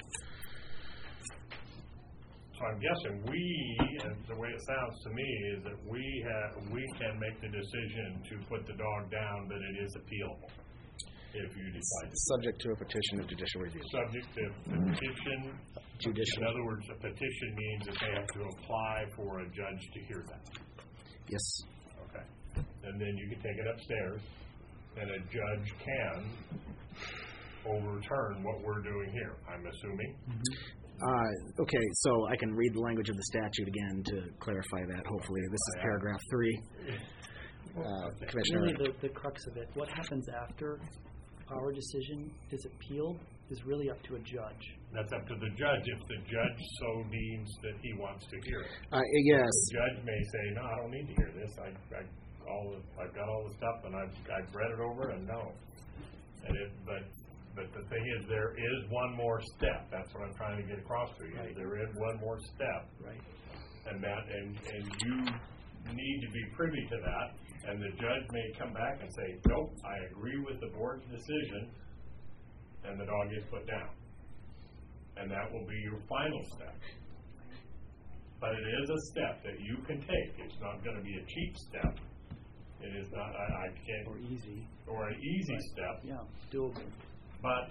[SPEAKER 5] So I'm guessing we, and the way it sounds to me, is that we have, we can make the decision to put the dog down, but it is appealable if you decide.
[SPEAKER 4] Subject to a petition of judicial review.
[SPEAKER 5] Subject to petition.
[SPEAKER 4] Judicial.
[SPEAKER 5] In other words, a petition means that they have to apply for a judge to hear that.
[SPEAKER 4] Yes.
[SPEAKER 5] Okay. And then you can take it upstairs, and a judge can overturn what we're doing here, I'm assuming.
[SPEAKER 4] Uh, okay, so I can read the language of the statute again to clarify that, hopefully. This is paragraph three. Uh, Commissioner,
[SPEAKER 1] Really, the, the crux of it, what happens after our decision is appealed is really up to a judge.
[SPEAKER 5] That's up to the judge, if the judge so deems that he wants to hear it.
[SPEAKER 4] uh, yes,
[SPEAKER 5] The judge may say, no, I don't need to hear this, I, I, all the, I've got all the stuff, and I've, I've read it over, and no. And it, but, but the thing is, there is one more step, that's what I'm trying to get across to you,
[SPEAKER 1] Right.
[SPEAKER 5] there is one more step.
[SPEAKER 1] Right.
[SPEAKER 5] And that, and, and you need to be privy to that, and the judge may come back and say, nope, I agree with the board's decision, and the dog gets put down. And that will be your final step. But it is a step that you can take. It's not going to be a cheap step. It is not, I, I can't,
[SPEAKER 1] Or easy.
[SPEAKER 5] or an easy
[SPEAKER 1] Right.
[SPEAKER 5] step,
[SPEAKER 1] Yeah, doable.
[SPEAKER 5] but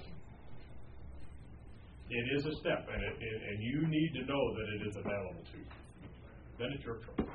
[SPEAKER 5] it is a step, and it, it, and you need to know that it is available to you. Then it's your choice.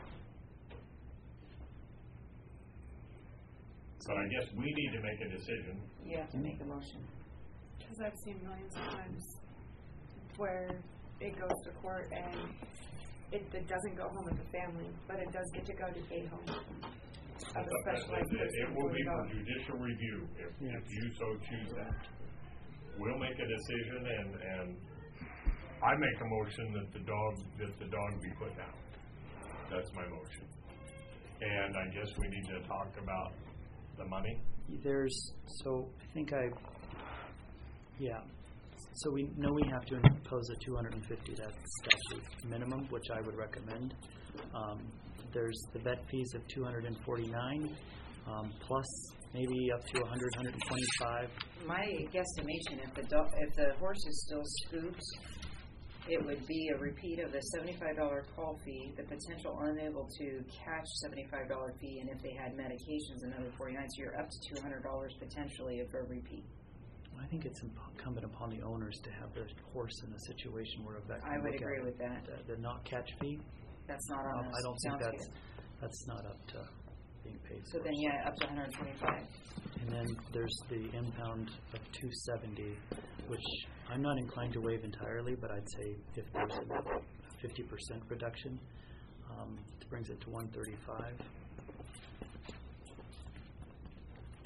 [SPEAKER 5] But I guess we need to make a decision.
[SPEAKER 7] You have to make a motion.
[SPEAKER 9] Because I've seen millions of times where it goes to court and it, it doesn't go home with the family, but it does get to go to a home of a specialized
[SPEAKER 5] It,
[SPEAKER 9] person
[SPEAKER 5] it will
[SPEAKER 9] for
[SPEAKER 5] be
[SPEAKER 9] the
[SPEAKER 5] for
[SPEAKER 9] dog.
[SPEAKER 5] judicial review if,
[SPEAKER 1] Yeah.
[SPEAKER 5] if you so choose that. We'll make a decision, and, and I make a motion that the dog, that the dog be put down. That's my motion. And I guess we need to talk about the money.
[SPEAKER 1] There's, so I think I, yeah. So we know we have to impose a two hundred fifty, that's statute minimum, which I would recommend. Um, there's the vet fees of two hundred forty-nine, um, plus maybe up to one hundred, one hundred twenty-five.
[SPEAKER 7] My guesstimation, if the dog, if the horse is still spooked, it would be a repeat of the seventy-five dollar call fee, the potential unable to catch seventy-five dollar fee, and if they had medications, another forty-nine. So you're up to two hundred dollars potentially for a repeat.
[SPEAKER 1] I think it's incumbent upon the owners to have their horse in a situation where a vet can
[SPEAKER 7] I would
[SPEAKER 1] look
[SPEAKER 7] agree
[SPEAKER 1] at
[SPEAKER 7] with that.
[SPEAKER 1] The, the not catch fee.
[SPEAKER 7] That's not
[SPEAKER 1] Um,
[SPEAKER 7] on us.
[SPEAKER 1] I don't think
[SPEAKER 7] Sounds
[SPEAKER 1] that's
[SPEAKER 7] good.
[SPEAKER 1] that's not up to being paid
[SPEAKER 7] So
[SPEAKER 1] for.
[SPEAKER 7] then, yeah, up to one hundred twenty-five.
[SPEAKER 1] And then there's the impound of two seventy, which I'm not inclined to waive entirely, but I'd say if there's a fifty percent reduction, um, it brings it to one thirty-five.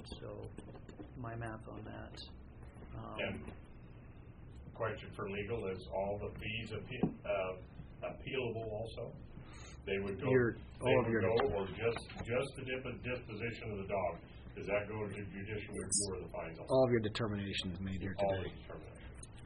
[SPEAKER 1] So my math on that. Um,
[SPEAKER 5] And question for legal, is all the fees appeal, uh, appealable also? They would go,
[SPEAKER 4] Your-
[SPEAKER 5] they
[SPEAKER 4] all of
[SPEAKER 5] would
[SPEAKER 4] your-
[SPEAKER 5] go, or just, just the dip- disposition of the dog? Does that go to judicial review or the fines? also?
[SPEAKER 4] All of your determinations made here
[SPEAKER 5] All
[SPEAKER 4] today.
[SPEAKER 5] the determination.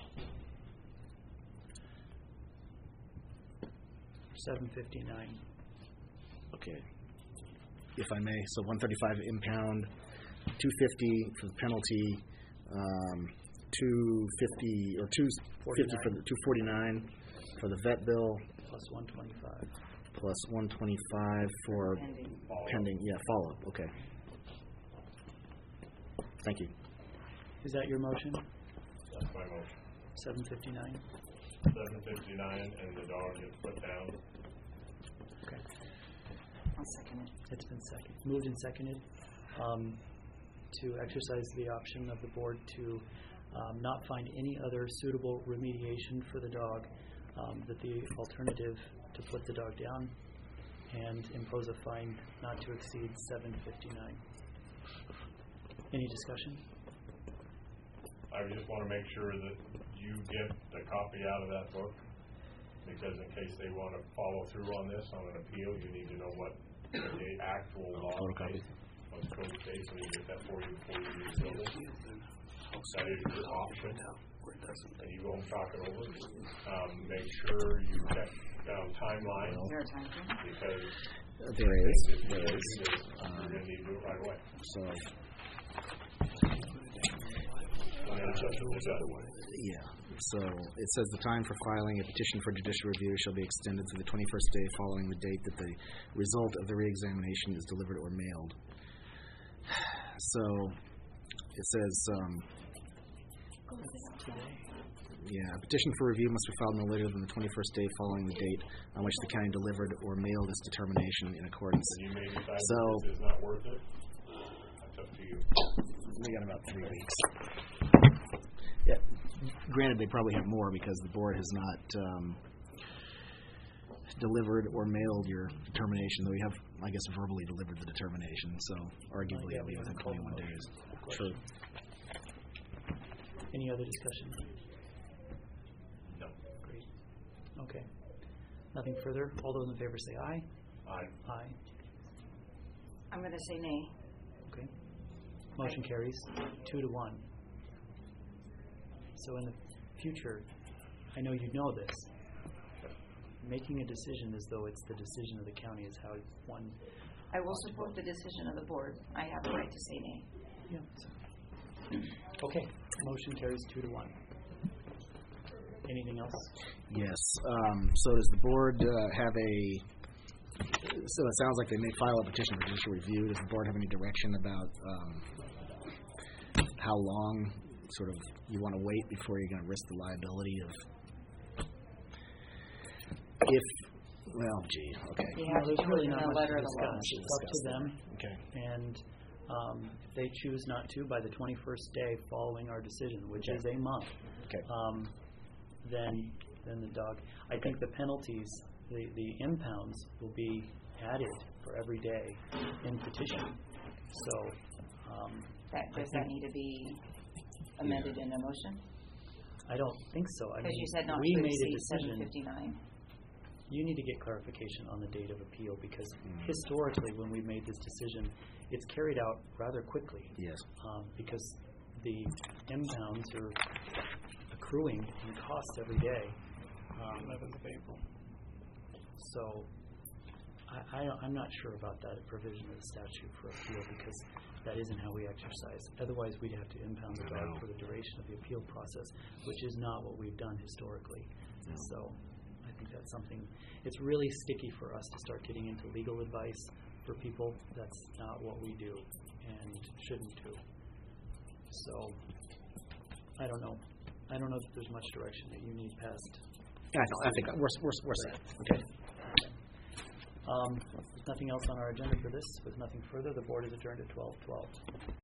[SPEAKER 1] seven fifty-nine.
[SPEAKER 4] Okay. If I may, so one thirty-five impound, two fifty for the penalty, um, two fifty or two fifty for the two forty-nine for the vet bill,
[SPEAKER 1] Plus one twenty-five.
[SPEAKER 4] plus one twenty-five for
[SPEAKER 7] Pending.
[SPEAKER 4] pending. Yeah, follow up. Okay. Thank you.
[SPEAKER 1] Is that your motion?
[SPEAKER 5] That's my motion.
[SPEAKER 1] seven fifty-nine?
[SPEAKER 5] Seven fifty-nine, and the dog gets put down.
[SPEAKER 1] Okay.
[SPEAKER 7] I'll second it.
[SPEAKER 1] It's been second, moved and seconded um, to exercise the option of the board to um, not find any other suitable remediation for the dog, um, that the alternative to put the dog down and impose a fine not to exceed seven fifty-nine. Any discussion?
[SPEAKER 5] I just want to make sure that you get the copy out of that book, because in case they want to follow through on this on an appeal, you need to know what the actual law
[SPEAKER 4] Photocopy.
[SPEAKER 5] is, what the code says, so you get that for you before you refill it. That is your option, and you go and talk it over. Um, make sure you check um, timeline,
[SPEAKER 7] Is there a time frame?
[SPEAKER 5] because
[SPEAKER 4] There is.
[SPEAKER 5] if you
[SPEAKER 4] There
[SPEAKER 5] don't
[SPEAKER 4] is.
[SPEAKER 5] do this, you're going to need to do it right away.
[SPEAKER 4] So,
[SPEAKER 5] And then it's up to the judge.
[SPEAKER 4] yeah. So it says the time for filing a petition for judicial review shall be extended to the twenty-first day following the date that the result of the reexamination is delivered or mailed. So it says, um, yeah, a petition for review must be filed no later than the twenty-first day following the date on which the county delivered or mailed its determination in accordance.
[SPEAKER 5] And you may decide
[SPEAKER 4] So-
[SPEAKER 5] that this is not worth it. That's up to you.
[SPEAKER 4] We got about three weeks. Yeah. Granted, they probably have more because the board has not um, delivered or mailed your determination, though we have, I guess, verbally delivered the determination. So arguably,
[SPEAKER 1] Yeah,
[SPEAKER 4] it'll be
[SPEAKER 1] we
[SPEAKER 4] within
[SPEAKER 1] haven't called
[SPEAKER 4] twenty-one
[SPEAKER 1] the
[SPEAKER 4] days.
[SPEAKER 1] motion.
[SPEAKER 4] True.
[SPEAKER 1] Any other discussion?
[SPEAKER 5] No.
[SPEAKER 1] Great. Okay. Nothing further. All those in favor say aye.
[SPEAKER 5] Aye.
[SPEAKER 1] Aye.
[SPEAKER 7] I'm going to say nay.
[SPEAKER 1] Okay. Motion carries two to one. So in the future, I know you know this, making a decision as though it's the decision of the county is how one.
[SPEAKER 7] I will support the decision of the board. I have the right to say nay.
[SPEAKER 1] Yeah. Okay. Motion carries two to one. Anything else?
[SPEAKER 4] Yes. Um, so does the board uh, have a? So it sounds like they may file a petition for judicial review. Does the board have any direction about um, how long, sort of, you want to wait before you're going to risk the liability of? If, well, gee, okay.
[SPEAKER 7] You
[SPEAKER 1] No,
[SPEAKER 7] have to
[SPEAKER 1] there's
[SPEAKER 7] do
[SPEAKER 1] really
[SPEAKER 7] it in
[SPEAKER 1] not
[SPEAKER 7] a
[SPEAKER 1] much
[SPEAKER 7] letter
[SPEAKER 1] to
[SPEAKER 7] of the law.
[SPEAKER 1] discuss. It's up to
[SPEAKER 4] Discuss
[SPEAKER 1] them.
[SPEAKER 4] that. Okay.
[SPEAKER 1] And um, if they choose not to by the twenty-first day following our decision, which
[SPEAKER 4] Okay.
[SPEAKER 1] is a month,
[SPEAKER 4] Okay.
[SPEAKER 1] um, then then the dog. I think the penalties, the, the impounds, will be added for every day in petition. So um,
[SPEAKER 7] That,
[SPEAKER 1] I
[SPEAKER 7] does that
[SPEAKER 1] think-
[SPEAKER 7] need to be amended in a motion?
[SPEAKER 1] I don't think so. I
[SPEAKER 7] Because
[SPEAKER 1] mean,
[SPEAKER 7] you said not
[SPEAKER 1] we
[SPEAKER 7] to
[SPEAKER 1] made a
[SPEAKER 7] exceed
[SPEAKER 1] decision.
[SPEAKER 7] seven fifty-nine.
[SPEAKER 1] You need to get clarification on the date of appeal because
[SPEAKER 4] Mm.
[SPEAKER 1] historically, when we made this decision, it's carried out rather quickly.
[SPEAKER 4] Yes.
[SPEAKER 1] Um, because the impounds are accruing in cost every day. Um, eleventh of April. So I, I, I'm not sure about that provision of the statute for appeal because that isn't how we exercise. Otherwise, we'd have to impound the dog for the duration of the appeal process, which is not what we've done historically. So I think that's something, it's really sticky for us to start getting into legal advice for people. That's not what we do and shouldn't do. So I don't know. I don't know if there's much direction that you need past.
[SPEAKER 4] I, know, I think we're, we're, we're set. Okay.
[SPEAKER 1] Um, there's nothing else on our agenda for this. With nothing further, the board is adjourned at twelve twelve.